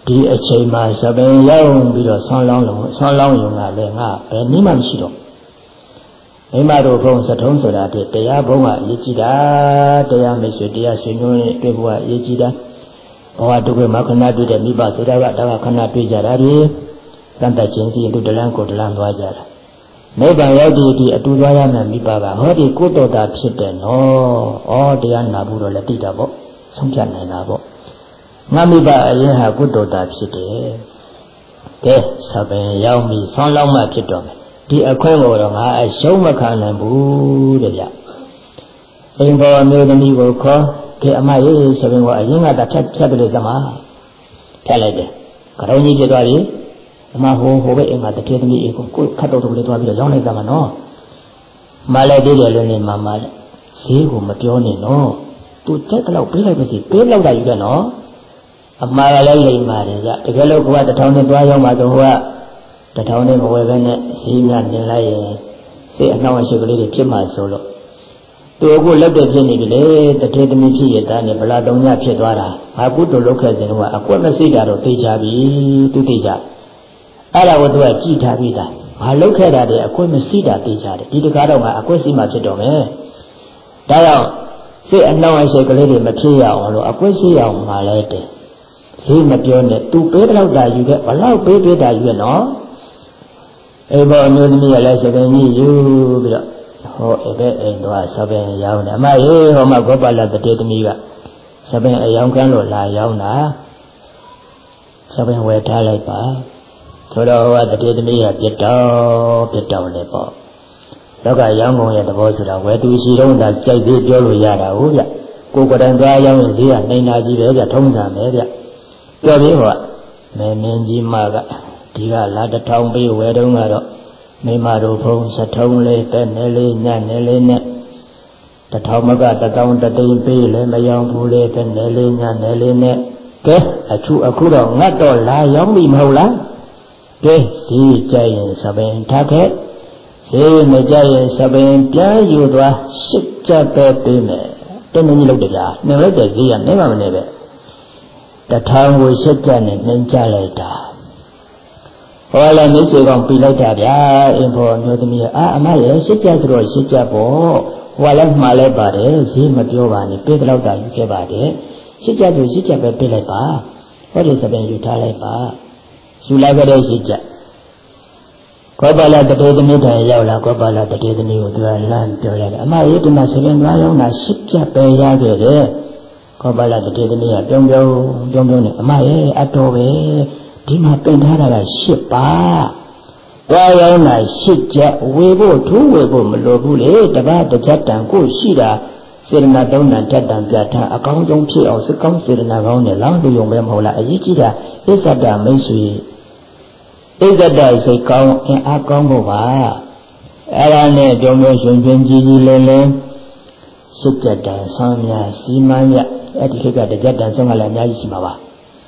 ဒီအချိန်မှာသပင်ရောက်ပြီးတော့ဆွမ်းလောင်းလုံးဆွမ်းလောင်းယုံကလည်းငါဘယ်နည်းမှမရှိတော့မိမတို့ဘုံစထုံးဆိုတာတည်းတရားဘုံကအရေးကြီးတာတရားမိတ်ဆွေတရားဆွေမျိုးနဲ့တွေ့ဖို့ကအရေးကြီးတာဘဝဒုက္ခမှာခဏတွေ့တဲ့မိဘဆိုတာကဒါကခဏတွေ့ကြတာဒီတန်တချင်းစီတို့တလန်းကိုတလန်းသွားကြတာနိဗ္ဗာန်ရောက်ဒီအတူသွားရမယ်မိဘကဟောဒီကိုယ်တော်တာဖြစ်တယ်နော်ဩတရားနာဖို့တော့လက်တိတာပေါ့ဆုံးဖြတ်နိုင်တာပေါ့ငါမိဘအရင်ဟာကိုယ်တော်တာဖြစ်တယ်ကဲသပင်ရောက်ပြီဆွမ်းလောင်းမှဖြစ်တော့မယ်ဒီအခွင့်ကိုတော့ငါအရှုံးမခံနိုင်ဘူးတဲ့ဗျအိမ်ပေါ်အမျိုးသမီးကိုခေါ်ကဲအမရေးသပင်ကအရင်ကတဖြတ်ဖြတ်ပြလို့စမှာဖြတ်လိုက်တယ်ကရုံကြီးပြသွားပြီအမဟိုဟိုပဲအိမ်မှာတထေသမီးအေကိုကိုခတ်တော့တူလေးသွားပြီးတော့ရောင်းလိုက်ကြမှာနော်မလည်းသေးတယ်လည်းနေမှာမလည်းဈေးကိုမပြောနဲ့နော်သူတက်တော့ပေးလိုက်ပါစီပေးလောက်တာယူတယ်နော်အမှားကလည်းလိမ်ပါတယ်ကြတကယ်လို့ကိုကတထောင်နဲ့သွားရောက်မှတော့ဟိုကတထောင်နဲ့မဝယ်ပဲနဲ့ဈေးများနေလိုက်ရင်စိတ်အနှောင့်အယှက်ကလေးတွေဖြစ်မှဆိုလို့သူအခုလက်တွေဖြစ်နေပြီလေတထေသမီးဖြစ်ရတာနဲ့ဗလာတုံညဖြစ်သွားတာဘာကုတုလုပ်ခဲ့တဲ့တော့အကွက်မစိတာတော့သိကြပြီသူသိကြအဲ့ဒါကိုသူကကြည်ထားပြီးသားငါလုပ်ခဲ့တာတည်းအကွက်မရှိတာသိကြတယ်ဒီတကားတော့ငါအကွက်ရှိမှဖြစ်တော့မယ်ဒါကြောင့်စိတ်အနှောင့်အယှက်ကလေးတွေမဖြစ်ရအောင်လို့အကွက်ရှိအောင်ငါလဲတယ်ဈေးမပြောနဲ့သူပေးတော့တာယူခဲ့ဘလောက်ပေးပေးတာယူရနော်အေးဘောအမျိုးသမီးကလည်းသပင်ကြီးယူပြီးတော့ဟောအဲ့ဒါအိမ်တော့သပင်ရောင်းတယ်အမရေဟောမဂောပါလတတေသမီးကသပင်အယောင်ကန်းလို့လာရောင်းတာသပင်ဝယ်ထားလိုက်ပါဆိုတော့ဟောတတေသမီးကပြတ်တော့ပြတ်တော့လေပေါ့လောကရောင်းကုန်ရဲ့သဘောဆိုတာဝယ်သူရှိတော့သာကြိုက်သေးပြောလို့ရတာဟုတ်ဗျကိုယ်ကတည်းကရောင်းရင်ဈေးကနှိမ်နာကြီးပဲဗျထုံးတာပဲဗျပြောပြီးဟောမင်းမင်းကြီးမကဒီကလာတထောင်ပေးဝယ်တုန်းကတော့မိမတို့ဘုံစထုံးလေးပဲနေလေးညနေလေးနဲ့တထောင်မကတထောင်တသိန်းပေးလည်းမရောဘူးလေပဲနေလေးညနေလေးနဲ့ကဲအထူးအခုတော့ငတ်တော့လာရောင်းပြီမဟုတ်လားကဲစီကြရင်သပင်ထားခဲ့စီမကြရင်သပင်ပြန်ယူသွားရှစ်ကြပဲပေးမယ်တမင်းကြီးလုပ်တယ်ဗျာနှင်လိုက်တဲ့ဈေးကနေမှမနေပဲတထောင်ကိုရှစ်ကြနဲ့နှင်ကြလိုက်တာဟောလည်းမိတ်ဆွေကောင်ပြလိုက်တာဗျာအင်းဖော်မျိုးသမီးအာအမရဲ့ရှစ်ကြဆိုတော့ရှစ်ကြပေါ့ဟောလည်းမှားလိုက်ပါတယ်ဈေးမပြောပါနဲ့ပေးတော့တာယူခဲ့ပါတယ်ရှစ်ကြဆိုရှစ်ကြပဲပေးလိုက်ပါဟောဒီသပင်ယူထားလိုက်ပါယူလိုက်ကြတဲ့ရှစ်ကြကောပါလတတေသမီးတိုင်ရောက်လာကောပါလတတေသမီးကိုသူကလမ်းပြောရတယ်အမရဲ့ဒီမှာဆင်းသွားရောင်းတာရှစ်ကြပဲရခဲ့တယ်ကောပါလတတေသမီးကပြုံးပြုံးပြုံးပြုံးနဲ့အမရဲ့အတော်ပဲဒီမှာပင်ထားတာကရှစ်ပါသွားရောင်းတာရှစ်ကြဝေဖို့ထူးဝေဖို့မလိုဘူးလေတပတ်တစ်ချက်တန်ကိုရှိတာစေရနာသုံးတန်တက်တန်ပြတ်ထားအကောင်းဆုံးဖြစ်အောင်စကောင်းစေရနာကောင်းနဲ့လောင်းလူယုံပဲမဟုတ်လားအရေးကြီးတာဣဇဒမိတ်ဆွေဣဇဒစိတ်ကောင်းအင်အားကောင်းဖို့ပါအဲ့ဒါနဲ့ကြုံကြုံရှင်ရှင်ကြီးကြီးလင်းလင်းစိတ်တက်တန်ဆောင်းများစီမံရအဲ့ဒီခေတ်ကတစ်ချက်တန်ဆုံးကလည်းအများကြီးရှိမှာပါ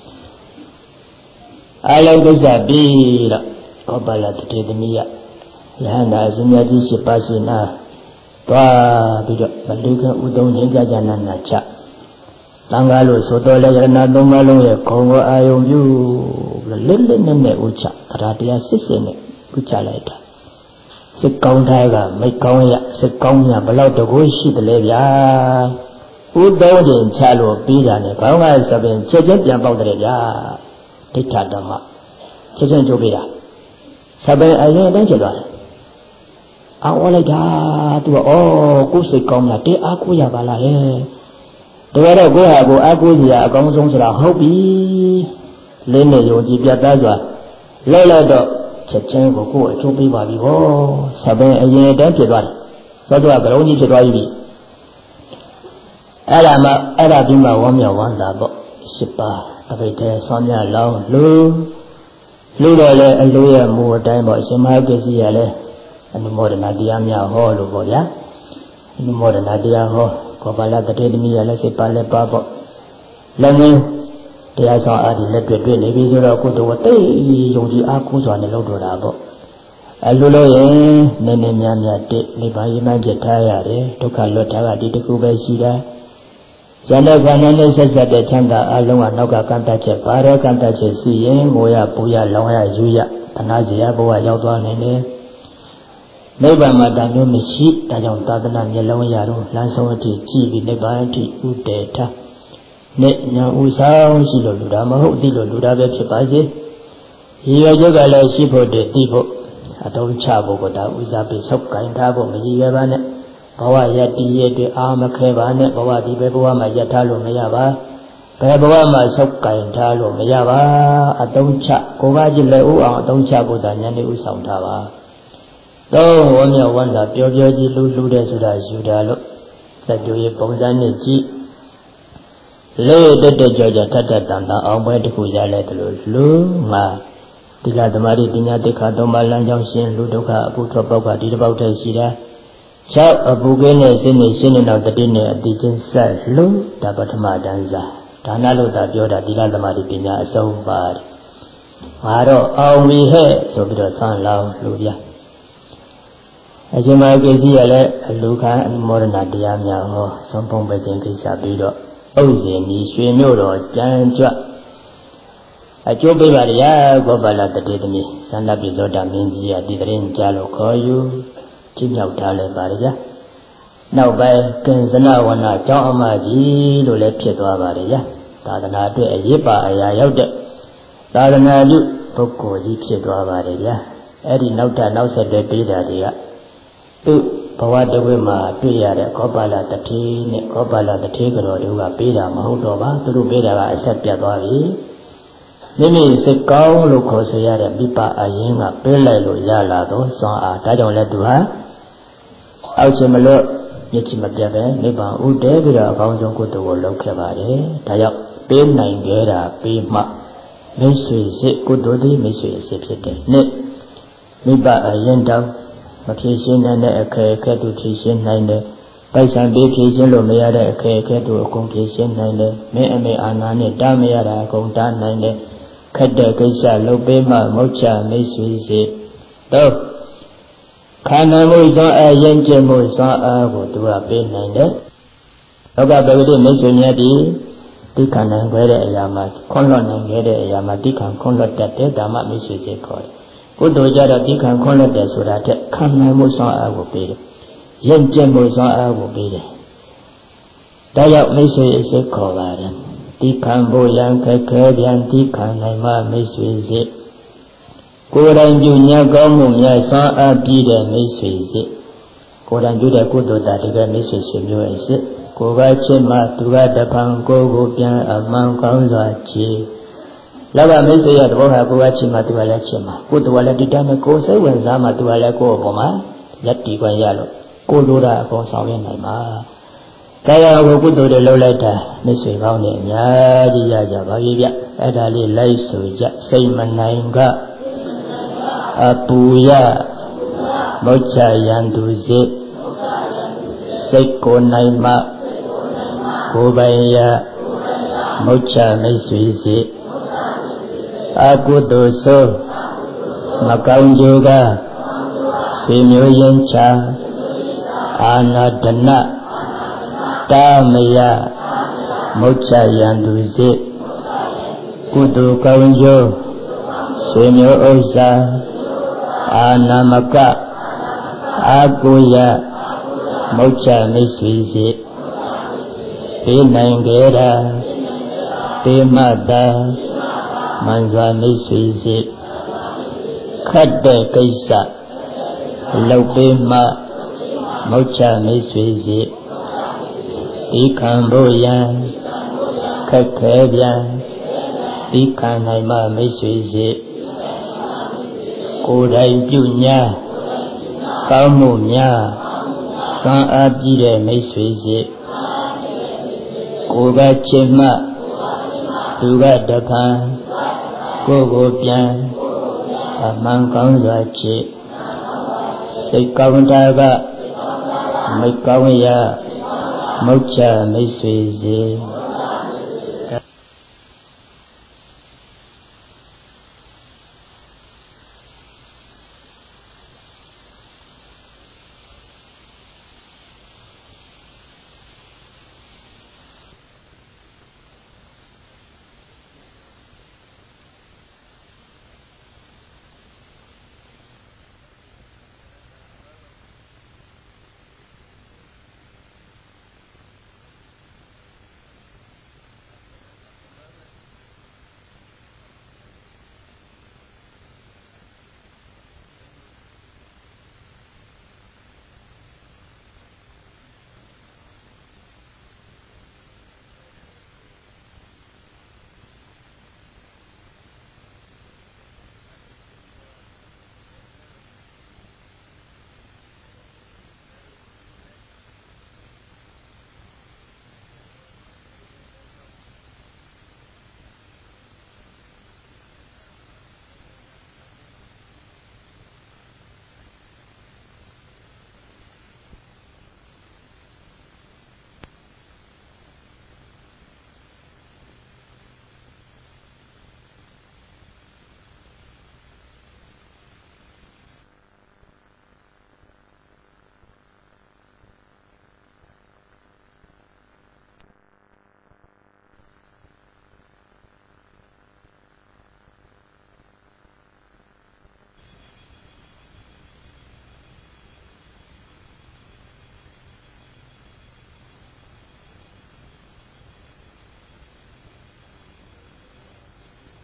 အလုံးကိစ္စပြီးတော့ကောပါလတတေသမီးရယဟန္တာအစမြတ်ကြီးရှိပါစေနာတွားပြီးတော့မလူကဥသုံးခြင်းကြကြနာနာချတန်ကားလို့ဆိုတော်လည်းရဏသုံးပါးလုံးရဲ့ခေါင်းကိုအာယုံပြုလက်လက်နဲ့နဲ့ဥချတရားတရားစစ်စစ်နဲ့ဥချလိုက်တာစစ်ကောင်းသားကမိတ်ကောင်းရစစ်ကောင်းရဘလောက်တကိုးရှိတယ်လေဗျာဥသုံးခြင်းချလို့ပြီးတာနဲ့ခေါင်းကစပင်ချက်ချင်းပြန်ပေါက်တယ်ဗျာဒိဋ္ဌဓမ္မချက်ချင်းကြိုးပေးတာစပင်အရင်တိုင်းဖြစ်သွားတယ်အော်လိုက်တာသူကဩကိုယ်စိတ်ကောင်းတာတဲအားကိုရပါလားဟဲ့တကယ်တော့ကိုယ့်ဟာကိုအားကိုးစရာအကောင်းဆုံးဆိုတာဟုတ်ပြီလင်းနေယုံကြည်ပြတ်သားစွာလဲလိုက်တော့ချက်ချင်းကိုကိုယ်အကျိုးပေးပါပြီဟောစပင်အရင်တိုင်းဖြစ်သွားတယ်သောတော့ကလုံးကြီးဖြစ်သွားပြီအဲ့ဒါမှအဲ့ဒါပြီးမှဝမ်းမြောက်ဝမ်းသာပေါ့ရှစ်ပါအဘိဓေဆောင်းမြလောင်းလူလူတော့လေအလိုရမူအတိုင်းပေါ့ရှင်မဟာကိစ္စရလဲအနုမောဒနာတရားများဟောလို့ပေါ့ဗျာအနုမောဒနာတရားဟောကောပါလတတေသမီးရလဲစိတ်ပါလဲပါပေါ့လည်းငင်းတရားဆောင်အားဒီလက်တွေ့တွေ့နေပြီဆိုတော့ကိုယ်တော်တိတ်ယုံကြည်အားကိုးစွာနဲ့လုပ်တော်တာပေါ့အလိုလိုရင်နည်းနည်းများများတိနိဗ္ဗာန်ရမှန်းချက်ထားရတယ်ဒုက္ခလွတ်တာကဒီတစ်ခုပဲရှိတာဇန်တဲ့ခန္ဓာနဲ့ဆက်ဆက်တဲ့ချမ်းသာအလုံးကနောက်ကကန့်တတ်ချက်ဘာရောကန့်တတ်ချက်ရှိရင်ငိုရပူရလောင်ရယူရသနာစရာဘဝရောက်သွားနိုင်တယ်နိဗ္ဗာန်မှာတမျိုးမရှိဒါကြောင့်သာသနာမျက်လုံးရတော့လမ်းဆုံးအထိကြည့်ပြီးနိဗ္ဗာန်အထိဥတည်ထားနဲ့ညာဥဆောင်ရှိလို့လူတာမဟုတ်သိလို့လူတာပဲဖြစ်ပါစေဒီရကျုပ်ကလည်းရှိဖို့တည်သိဖို့အတုံးချဖို့ကဒါဥစားပြီးဆုပ်ကင်ထားဖို့မရည်ရပါနဲ့ဘဝရတည်ရတဲ့အာမခဲပါနဲ့ဘဝဒီပဲဘဝမှာရထားလို့မရပါဘယ်ဘဝမှာဆုပ်ကင်ထားလို့မရပါအတုံးချကိုယ်ကကြည့်လဲဥအောင်အတုံးချဖို့ဒါဉာဏ်နဲ့ဥဆောင်ထားပါတော့ဝမ်းမြောက်ဝမ်းသာပျော်ပျော်ကြီးလူလူတဲ့ဆိုတာယူတာလို့စက်ကြွေပုံစံနဲ့ကြည့်လေးတက်တက်ကြောကြောထက်ထက်တန်တန်အောင်ပွဲတစ်ခုရလဲတယ်လို့လူငါသီလသမာဓိပညာတိခါသုံးပါးလမ်းကြောင်းရှင်လူဒုက္ခအပုထောပေါက်ကဒီတစ်ပေါက်တည်းရှိတာ၆အပူကင်းတဲ့စိတ်နဲ့ရှင်းနေတော့တတိနဲ့အတိချင်းဆက်လို့ဒါပထမတန်းစားဒါနလို့သာပြောတာသီလသမာဓိပညာအစုံပါတယ်ငါတော့အောင်ပြီဟဲ့ဆိုပြီးတော့ဆန်းလောင်းလူပြအရှင်မဂေကြီးကလည်းအလူခံအမောဒနာတရားများဟောသုံးပုံပဲခြင်းကိစ္စပြီးတော့ဥစ္စေနီရွှေမြို့တော်ကြံကြွအကျိုးပေးပါရကောပါလတတေသမီးသန္တပိသောတာမင်းကြီးကဒီတရင်ကြားလို့ခေါ်ယူကြည့်မြောက်ထားလဲပါရနောက်ပိုင်းကင်စနဝနာကျောင်းအမကြီးလို့လည်းဖြစ်သွားပါရသာသနာအတွက်အရေးပါအရာရောက်တဲ့သာသနာပြုပုဂ္ဂိုလ်ကြီးဖြစ်သွားပါရအဲ့ဒီနောက်ထပ်နောက်ဆက်တွဲပေးတာတွေကသူ့ဘဝတဝိမှာတွေ့ရတဲ့ကောပါလတထေနဲ့ကောပါလတထေကတော်တို့ကပေးတာမဟုတ်တော့ပါသူတို့ပေးတာကအဆက်ပြတ်သွားပြီမိမိစိတ်ကောင်းလို့ခေါ်ဆိုရတဲ့မိဘအရင်ကပေးလိုက်လို့ရလာတော့စွမ်းအားဒါကြောင့်လည်းသူဟာအောက်ချင်မလို့မျက်ချင်မပြတ်ပဲနိဗ္ဗာန်ဥတည်ပြီးတော့အကောင်းဆုံးကုသိုလ်ကိုလုပ်ခဲ့ပါတယ်ဒါကြောင့်ပေးနိုင်ကြတာပေးမှမိတ်ဆွေစိတ်ကုသိုလ်သည်မိတ်ဆွေစိတ်ဖြစ်တယ်နှစ်မိဘအရင်တောင်မဖြေရှင်းနိုင်တဲ့အခက်အခဲသူဖြေရှင်းနိုင်တယ်ပိုက်ဆံပေးဖြေရှင်းလို့မရတဲ့အခက်အခဲသူအကုန်ဖြေရှင်းနိုင်တယ်မင်းအမေအာနာနဲ့တားမရတာအကုန်တားနိုင်တယ်ခက်တဲ့ကိစ္စလုပ်ပေးမှမဟုတ်ချမိတ်ဆွေစိတော့ခန္ဓာမှုသောအရင်ကျင့်မှုသောအားကိုသူကပေးနိုင်တယ်လောကပဂတိမိတ်ဆွေများသည်တိခဏနိုင်ခဲ့တဲ့အရာမှာခွန်းလွတ်နိုင်ခဲ့တဲ့အရာမှာတိခဏခွန်းလွတ်တတ်တဲ့ဓမ္မမိတ်ဆွေစိခေါ်တယ်ကုသိုလ်ကြတော့တိခဏခွန်းလွတ်တယ်ဆိုတာတဲ့ခံနိုင်မှုသောအားကိုပေးတယ်ရင်ကျင့်မှုသောအားကိုပေးတယ်ဒါကြောင့်မိတ်ဆွေစိခေါ်ပါတယ်တိခံဖို့ရန်ခက်ခဲပြန်တိခံနိုင်မှမိတ်ဆွေစိကိုယ်တိုင်ပြုညာကောင်းမှုများဆွမ်းအားပြည့်တဲ့မိတ်ဆွေစိကိုယ်တိုင်ပြုတဲ့ကုသိုလ်တာတကယ်မိတ်ဆွေဆွေမျိုးရဲ့စိကိုယ်ကချစ်မှသူကတပံကိုယ်ကိုပြန်အမှန်ကောင်းစွာချေလောကမိတ်ဆွေရဲ့တဘောဟာကိုယ်ကချစ်မှသူကလည်းချစ်မှကုသိုလ်ကလည်းဒီတိုင်းနဲ့ကိုယ်စိတ်ဝင်စားမှသူကလည်းကိုယ့်အပေါ်မှာလက်တီခွင့်ရလို့ကိုယ်လိုတာအကုန်ဆောင်ရနိုင်မှာတရားကိုကုသိုလ်တွေလုပ်လိုက်တာမိတ်ဆွေကောင်းတွေအများကြီးရကြပါပြီဗျအဲ့ဒါလေးလိုက်ဆိုကြစိတ်မနိုင်ကအပူရမုတ်ချရန်သူစိတ်စိတ်ကိုနိုင်မှကိုယ်ပိုင်ရမုတ်ချမိတ်ဆွေစိတ်အကုသိုလ်ဆိုမကောင်းကြကဆွေမျိုးရင်ချအာနာဒနာတာမယမုတ်ချရန်သူစိတ်ကုသိုလ်ကောင်းကျိုးဆွေမျိုးဥစ္စာအာနာမကအာကိုယမုတ်ချမိတ်ဆွေစိတ်ပေးနိုင်ကြတာပေးမှတ်တာမှန်စွာမိတ်ဆွေစိတ်ခတ်တဲ့ကိစ္စလုပ်ပေးမှမုတ်ချမိတ်ဆွေစိတ်ဒီခံဖို့ရန်ခက်ခဲပြန်ဒီခံနိုင်မှမိတ်ဆွေစိတ်ကိုယ်တိုင်ပြုညာကောင်းမှုများစွမ်းအားပြည့်တဲ့မိတ်ဆွေစိတ်ကိုယ်ကချစ်မှသူကတပံကိုယ်ကိုပြန်အမှန်ကောင်းစွာချစ်စိတ်ကောင်းတာကမိတ်ကောင်းရာမုတ်ချမိတ်ဆွေစေ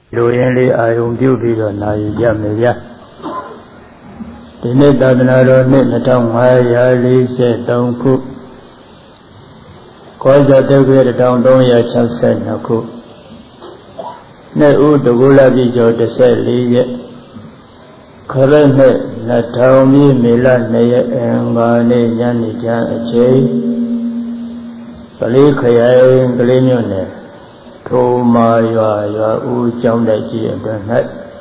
လူရင်းလေးအာယုံပြုပြီးတော့နာယူကြမယ်ဗျာဒီနေ့သာသနာတော်နှစ်နှစ်ထောင်ငါးရာလေးဆယ်သုံးခုကောဇတုခေတစ်ထောင်သုံးရာ၆ဆယ်နှစ်ခုနှစ်ဦးတကူလာပြီကျော်တစ်ဆက်လေးရက်ခရစ်နှစ်နှစ်ထောင်ပြည့်မေလနှစ်ရက်အင်္ဂါနေ့ညနေကျအချိန်ကလေးခရိုင်ကလေးမြို့နယ်ထိုမာရွာရွာဦးကျောင်းတိုက်ကြီးအတွင်း၌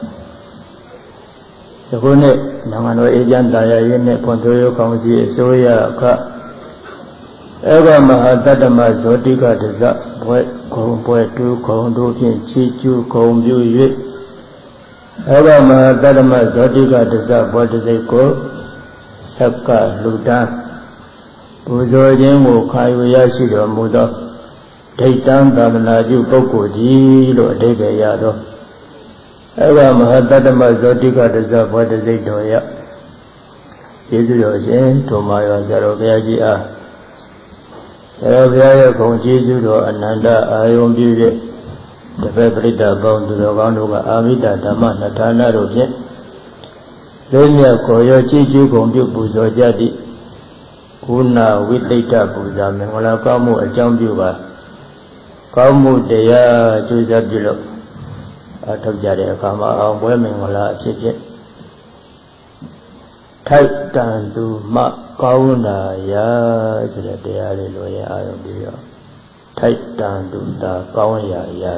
ဒီခုနှစ်နိုင်ငံတော်အေဂျင့်တာယာရေးနဲ့ဖွံ့ဖြိုးရေးကောင်စီအစိုးရအခဧကမဟာတတ္တမဇောတိကတဇဘွဲ့ခုံဘွဲ့တူးခုံတို့ဖြင့်ချီကျူးခုံပြု၍ဧကမဟာတတ္တမဇောတိကတဇဘွဲ့တစ်စိတ်ကိုဆက်ကလူတန်းပူဇော်ခြင်းကိုခံယူရရှိတော်မူသောဒိဋ္ဌံသာသနာပြုပုဂ္ဂိုလ်ကြီးလို့အဓိပ္ပာယ်ရသောဧကမဟာတတ္တမဇောတိကတဇဘွဲ့တစ်စိတ်တော်ရကျေးဇူးတော်ရှင်ထိုမာရွာဆရာတော်ဘုရားကြီးအားဆရာဘုရားရဲ့ဂုဏ်ကျေးဇူးတော်အနန္တအာယုံပြု၍တပည့်ပရိသတ်ပေါင်းသူတော်ကောင်းတို့ကအာမိတဓမ္မနှစ်ဌာနတို့ဖြင့်လေးမြတ်ကိုရောကြည်ကျူးဂုဏ်ပြုပူဇော်ကြသည့်ကုဏဝိသိတ္တပူဇာမင်္ဂလာကောင်းမှုအကြောင်းပြုပါကောင်းမှုတရားကျိုးစားပြုလို့အထောက်ကြတဲ့အခါမှာအောင်ပွဲမင်္ဂလာအဖြစ်ဖြင့်ထိုက်တန်သူမှကောင်းတာရာဆိုတဲ့တရားလေးလိုရအာရုံပြီးတော့ထိုက်တန်သူသာကောင်းရာရာ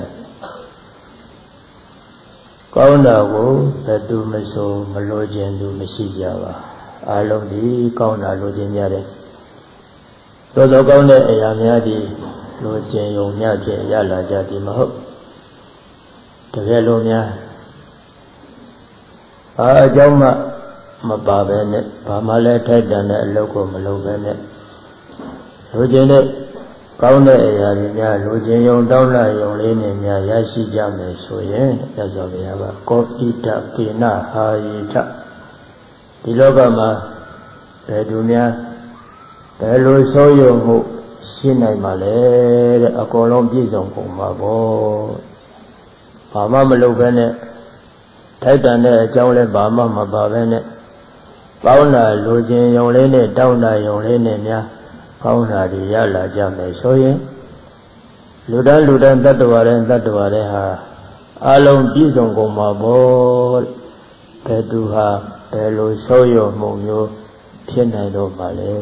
ကောင်းတာကိုဘယ်သူမဆိုမလိုချင်သူမရှိကြပါအလုံးဒီကောင်းတာလိုချင်ကြတယ်သို့သောကောင်းတဲ့အရာများသည်လိုချင်ုံများဖြင့်ရလာကြသည်မဟုတ်တကယ်လို့များအားအကြောင်းမှမပါပဲနဲ့ဘာမှလည်းထိုက်တန်တဲ့အလုပ်ကိုမလုပ်ပဲနဲ့လိုချင်တဲ့ကောင်းတဲ့အရာတွေများလိုချင်ုံတောင်းလာုံလေးနဲ့များရရှိကြမယ်ဆိုရင်ရသော်ဘုရားကကောဣတကေနဟာယိထဒီလောကမှာဘယ်သူများဘယ်လိုဆိုးရုံမှုရှိနိုင်မှာလဲတဲ့အကုန်လုံးပြည့်စုံကုန်မှာပေါ့ဘာမှမလုပ်ပဲနဲ့ထိုက်တန်တဲ့အကြောင်းလည်းဘာမှမပါပဲနဲ့ကောင်းတာလိုချင်ုံလေးနဲ့တောင်းတာုံလေးနဲ့များကောင်းတာတွေရလာကြမယ်ဆိုရင်လူတန်းလူတန်းတတ္တဝါတိုင်းတတ္တဝါတိုင်းဟာအလုံးပြည့်စုံကုန်မှာပေါ့ဘယ်သူဟာဘယ်လိုဆိုးရုံမှုမျိုးဖြစ်နိုင်တော့ပါလဲ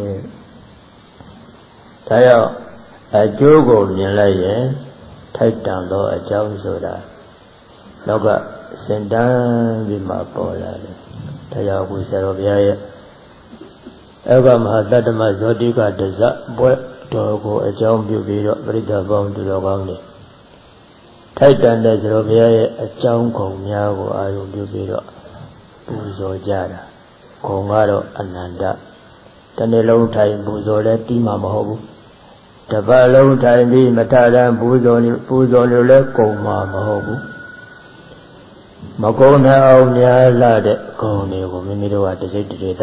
ဒါကြောင့်အကျိုးကိုမြင်လိုက်ရင်ထိုက်တန်သောအကြောင်းဆိုတာနောက်ကစင်တန်းပြီးမှပေါ်လာတယ်ဒါကြောင့်ဘုရားတော်ဘုရားရဲ့ဧကမဟာတတ္တမဇောတိကတဇဘွဲ့တော်ကိုအကြောင်းပြုပြီးတော့ပရိသတ်ပေါင်းသူတော်ကောင်းတွေထိုက်တန်တဲ့ဇောဘုရားရဲ့အကြောင်းဂုဏ်များကိုအာရုံပြုပြီးတော့ပူဇော်ကြတာဂုဏ်ကတော့အနန္တတနေ့လုံးထိုင်ပူဇော်လဲပြီးမှမဟုတ်ဘူးတပတ်လုံးထိုင်ပြီးမထတမ်းပူဇော်ပူဇော်လို့လဲဂုဏ်မှာမဟုတ်ဘူးမကုန်းနိုင်အောင်များလာတဲ့ဂုဏ်တွေကိုမိမိတို့ကတစိတ်တရေတ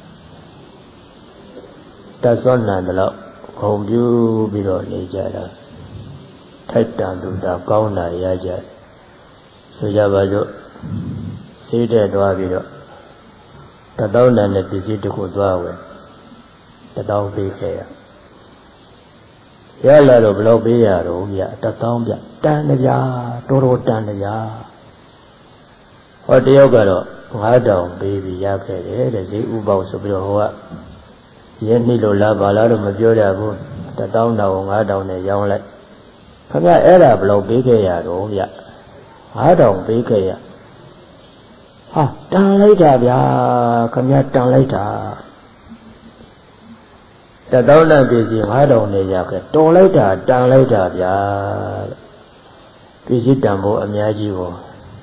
တတ်စွမ်းနိုင်တယ်လို့ဂုဏ်ပြုပြီးတော့နေကြတာထိုက်တန်သူသာကောင်းတာရကြဆိုကြပါစို့စိတ်တဲ့သွားပြီးတော့တသောတန်တဲ့ပစ္စည်းတစ်ခုသွားဝင်တသောပေးခဲ့ရရလာတော့ဘယ်လောက်ပေးရတော့ဗျတသောဗျတန်ကြတော်တော်တန်ကြဟောတယောက်ကတော့ငါးတောင်ပေးပြီးရခဲ့တယ်တဲ့ဈေးဥပေါဆိုပြီးတော့ဟိုကရင်းနှီးလို့လားဘာလားတော့မပြောရဘူးတသောတောင်ငါးတောင်နဲ့ရောင်းလိုက်ခင်ဗျအဲ့ဒါဘယ်လောက်ပေးခဲ့ရတော့ဗျငါးတောင်ပေးခဲ့ရဟာတန်လိုက်တာဗျာခင်ဗျတန်လိုက်တာတသောတန်ပြည်စီငါးတောင်နဲ့ရခဲ့တော်လိုက်တာတန်လိုက်တာဗျာပြည်စီတန်ဖို့အများကြီးပေါ့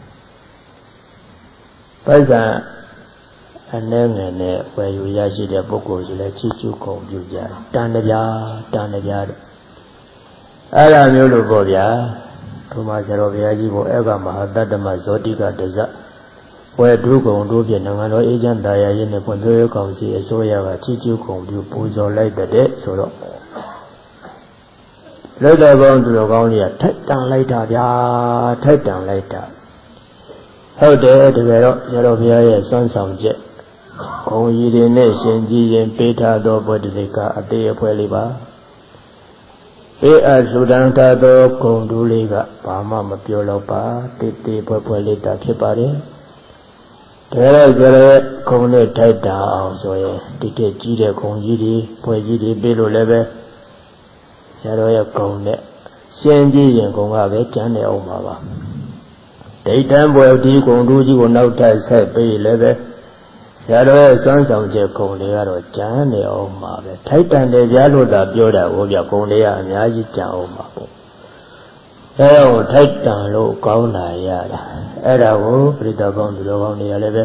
ပိုက်ဆံအနှဲငယ်နဲ့ဝယ်ယူရရှိတဲ့ပုဂ္ဂိုလ်ကြီးလည်းချီးကျူးကုန်ပြုကြတယ်တန်တပြားတန်တပြားတဲ့အဲ့လိုမျိုးလို့ပေါ့ဗျာဘုရားဆရာတော်ဘုရားကြီးကိုဧကမဟာတတ္တမဇောတိကတဇဝယ်ဒုကုံတို့ဖြင့်နိုင်ငံတော်အေဂျင့်တာယာရေးနဲ့ဖွံ့ဖြိုးရေးကောင်စီအစိုးရကချီးကျူးကုန်ပြုပူဇော်လိုက်တဲ့ဆိုတော့လက်တော်ကောင်းသူတော်ကောင်းကြီးကထိုက်တန်လိုက်တာဗျာထိုက်တန်လိုက်တာဟုတ်တယ်တကယ်တော့ရတော်ဘုရားရဲ့စွမ်းဆောင်ချက်ဂုံကြီးတွေနဲ့ရှင်ကြီးရင်ပေးထားသောဘုဒ္ဓစိတ်ကအသေးအဖွဲလေးပါအေးအလူတန်းထားသောဂုံတူးလေးကဘာမှမပြောတော့ပါတေးသေးဖွဲဖွဲလေးတာဖြစ်ပါတယ်တကယ်တော့ကျတော့ဂုံနဲ့ထိုက်တာအောင်ဆိုရင်တိတိကြီးတဲ့ဂုံကြီးတွေဖွဲကြီးတွေပေးလို့လည်းပဲရတော်ရဲ့ဂုံနဲ့ရှင်ကြီးရင်ဂုံကပဲကျန်နေအောင်ပါပါဒိဋ္ဌံဘွယ်ဒီဂုံတူးကြီးကိုနောက်ထပ်ဆက်ပေးလည်းပဲဆရာတော်ရဲ့စွမ်းဆောင်ချက်ဂုံတွေကတော့ကျန်နေအောင်ပါပဲထိုက်တန်တယ်ကြားလို့သာပြောတာဟိုပြဂုံတွေကအများကြီးကျန်အောင်ပါပေါ့အဲတော့ထိုက်တန်လို့ကောင်းတာရတာအဲ့ဒါကိုပြိတ္တကောင်းသူတော်ကောင်းတွေကလည်းပဲ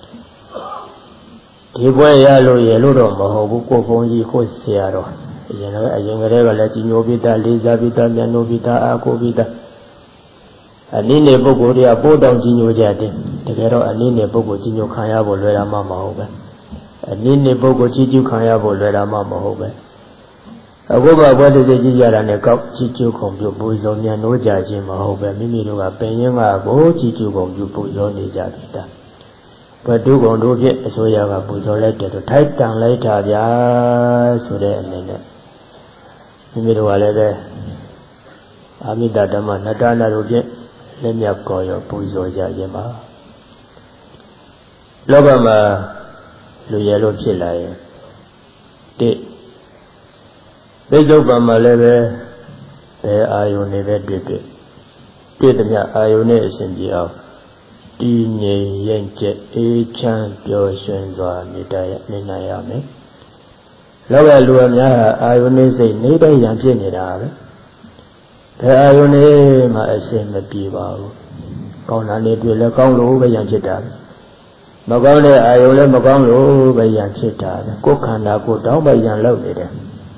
ဒီဘွယ်ရလို့ရလို့တော့မဟုတ်ဘူးကိုယ်ဘုန်းကြီးကိုဆရာတော်အရင်ကအရင်ကတည်းကလည်းကြီးညိုပိတာလေးစားပိတာမျက်နှာပိတာအာကိုပိတာအနည်းနဲ့ပုဂ္ဂိုလ်တွေကပိုးတောင်ကြီးညိုကြတယ်တကယ်တော့အနည်းနဲ့ပုဂ္ဂိုလ်ကြီးညိုခံရဖို့လွယ်တာမှမဟုတ်ပဲအနည်းနဲ့ပုဂ္ဂိုလ်ကြီးကျူးခံရဖို့လွယ်တာမှမဟုတ်ပဲအခုကဘွယ်တည်းကြီးကြတာနဲ့ကောက်ကြီးကျူးခုံပြုပူဇော်မြန်နိုးကြခြင်းမဟုတ်ပဲမိမိတို့ကပင်ရင်းကကိုကြီးကျူးခုံပြုပူဇော်နေကြတာဘဒုကုံတို့ဖြင့်အစိုးရကပူဇော်လိုက်တယ်ထိုက်တန်လိုက်တာဗျာဆိုတဲ့အနေနဲ့မိမိတို့ကလည်းပဲအာမိတဓမ္မနတနာတို့ဖြင့်လက်မြတ်ကောရောပူဇော်ကြခြင်းပါလောကမှာလူရလို့ဖြစ်လာရင်တိသိသုပ္ပံမှာလည်းပဲဘယ်အာယုန်တွေပဲတွေ့တွေ့တွေ့သည်မြအာယုန်နဲ့အစဉ်ပြေအောင်တည်ငြိမ်ရင်ကျက်အေးချမ်းပျော်ရွှင်စွာနေတတ်ရနေနိုင်ရမယ်လောကလူအများဟာအာယုန်နဲ့စိတ်နေတိုင်းရန်ဖြစ်နေတာပဲဘယ်အာယုန်နဲ့မှအစဉ်မပြေပါဘူးကောင်းတာနဲ့တွေ့လဲကောင်းလို့ပဲရန်ဖြစ်တာမကောင်းတဲ့အာယုန်လည်းမကောင်းလို့ပဲရန်ဖြစ်တာကိုယ်ခန္ဓာကိုယ်တောင်းပဲရန်လောက်နေတယ်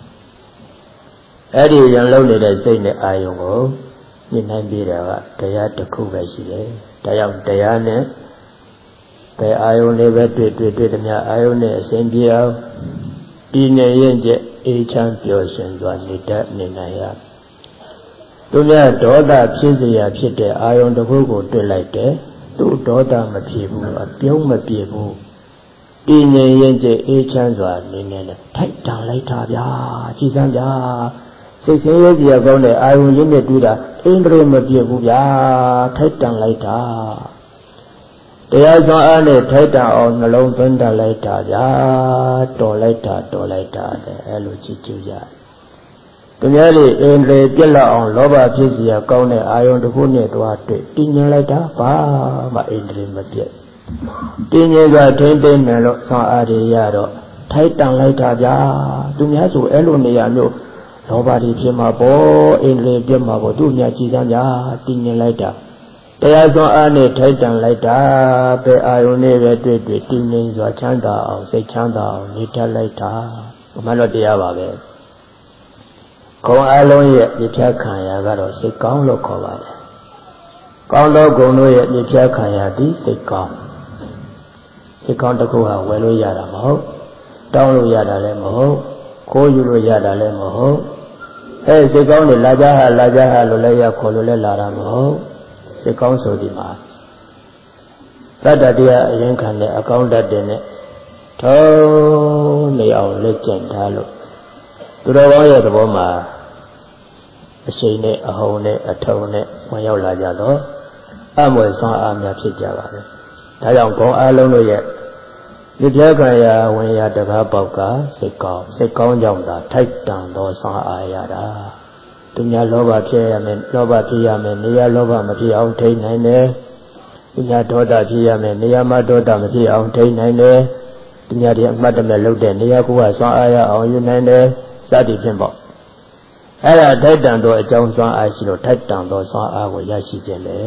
အဲ့ဒီရန်လောက်နေတဲ့စိတ်နဲ့အာယုန်ကိုညှိနှိုင်းပြီးတာကတရားတစ်ခုပဲရှိတယ်ဒါကြောင့်တရားနဲ့ဘယ်အာယုန်လေးပဲတွေ့တွေ့တွေ့သည်များအာယုန်နဲ့အစဉ်ပြေအောင်ဒီနေရင်ကျအေးချမ်းပျော်ရွှင်စွာနေတတ်နေနိုင်ရသူများဒေါသဖြစ်เสียဖြစ်တဲ့အာယုန်တစ်ခုကိုတွေ့လိုက်တယ်သူဒေါသမဖြစ်ဘူးအပြုံးမပြေဘူးဒီနေရင်ကျအေးချမ်းစွာနေနေနဲ့ထိုက်တန်လိုက်တာဗျာကြည်စမ်းဗျာစိတ်ဆင်းရဲကြကောင်းတဲ့အာယုန်ရင်းနဲ့တွေ့တာအင်းတွေမပြေဘူးဗျာထိုက်တန်လိုက်တာတရားစွမ်းအားနဲ့ထိုက်တန်အောင်နှလုံးသွင်းတတ်လိုက်တာဗျာတော်လိုက်တာတော်လိုက်တာတဲ့အဲ့လိုကြည့်ကြည့်ကြသူများလေးအင်းတွေပြက်လောက်အောင်လောဘဖြစ်เสียကောင်းတဲ့အာယုန်တစ်ခုနဲ့တွားတွေ့တည်ငြိမ်လိုက်တာဘာမှအင်းတွေမပြက်တည်ငြိမ်စွာထိမ့်သိမ့်မယ်လို့စွမ်းအားတွေရတော့ထိုက်တန်လိုက်တာဗျာသူများဆိုအဲ့လိုနေရာမျိုးလောဘတွေဖြစ်မှာပေါ့အင်းလေးပြတ်မှာပေါ့သူ့မြတ်ကြည်စမ်းကြတည်ငြိမ်လိုက်တာတရားစွမ်းအားနဲ့ထိုက်တန်လိုက်တာပဲအာယုန်နဲ့ပဲတွေ့တွေ့တည်ငြိမ်စွာချမ်းသာအောင်စိတ်ချမ်းသာအောင်နေတတ်လိုက်တာဘုမတော်တရားပါပဲဂုံအလုံးရဲ့ပြဖြတ်ခံရကတော့စိတ်ကောင်းလို့ခေါ်ပါတယ်ကောင်းသောဂုံတို့ရဲ့ပြဖြတ်ခံရသည်စိတ်ကောင်းစိတ်ကောင်းတစ်ခုဟာဝယ်လို့ရတာမဟုတ်တောင်းလို့ရတာလည်းမဟုတ်ခိုးယူလို့ရတာလည်းမဟုတ်အဲစိတ်ကောင်းတွေလာကြဟာလာကြဟာလို့လည်းရခေါ်လို့လည်းလာတာမဟုတ်စိတ်ကောင်းဆိုဒီမှာသတ္တတရားအရင်ခံတဲ့အကောင်းတတ်တဲ့နဲ့ထုံးနေအောင်လက်ကျင့်ထားလို့သူတော်ကောင်းရဲ့သဘောမှာအရှိန်နဲ့အဟုန်နဲ့အထုံနဲ့ဝင်ရောက်လာကြတော့အမွေဆွမ်းအားများဖြစ်ကြပါပဲဒါကြောင့်ဂုံအားလုံးတို့ရဲ့ဒီပြခါရဝင်ရတကားပေါက်ကစိတ်ကောင်းစိတ်ကောင်းကြောင့်သာထိုက်တန်သောဆွမ်းအားရတာသူများလောဘဖြစ်ရမယ်လောဘဖြစ်ရမယ်နေရာလောဘမဖြစ်အောင်ထိန်းနိုင်တယ်သူများဒေါသဖြစ်ရမယ်နေရာမှာဒေါသမဖြစ်အောင်ထိန်းနိုင်တယ်သူများတွေအမှတ်တမဲ့လုပ်တဲ့နေရာကိုကဆွမ်းအားရအောင်ယူနိုင်တယ်စသည်ဖြင့်ပေါ့အဲ့ဒါထိုက်တန်သောအကြောင်းစွမ်းအားရှိလို့ထိုက်တန်သောစွမ်းအားကိုရရှိခြင်းလေ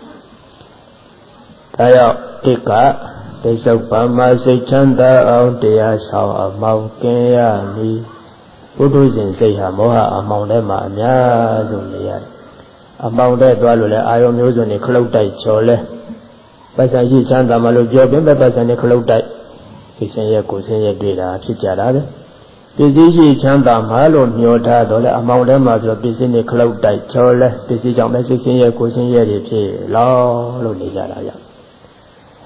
ဒါကြောင့်ဧကဒိသုပ္ပမစိတ်ချမ်းသာအောင်တရားဆောင်အမောင်ကင်းရမည်ပုထုဇဉ်စိတ်ဟာမောဟအမောင်ထဲမှာအများဆုံးနေရတယ်အမောင်ထဲသွားလို့လဲအာယုံမျိုးစုံတွေခလုတ်တိုက်ချော်လဲပတ်စံရှိချမ်းသာမှလို့ပြောပင်ပတ်စံတွေခလုတ်တိုက်စိတ်ဆင်းရဲကိုယ်ဆင်းရဲတွေ့တာဖြစ်ကြတာပဲပစ္စည်းရှိချမ်းသာမှလို့မျောထားတော့လဲအမောင်ထဲမှာဆိုပစ္စည်းတွေခလုတ်တိုက်ချော်လဲပစ္စည်းကြောင့်ပဲစိတ်ဆင်းရဲကိုယ်ဆင်းရဲတွေဖြစ်လောလို့နေကြတာရ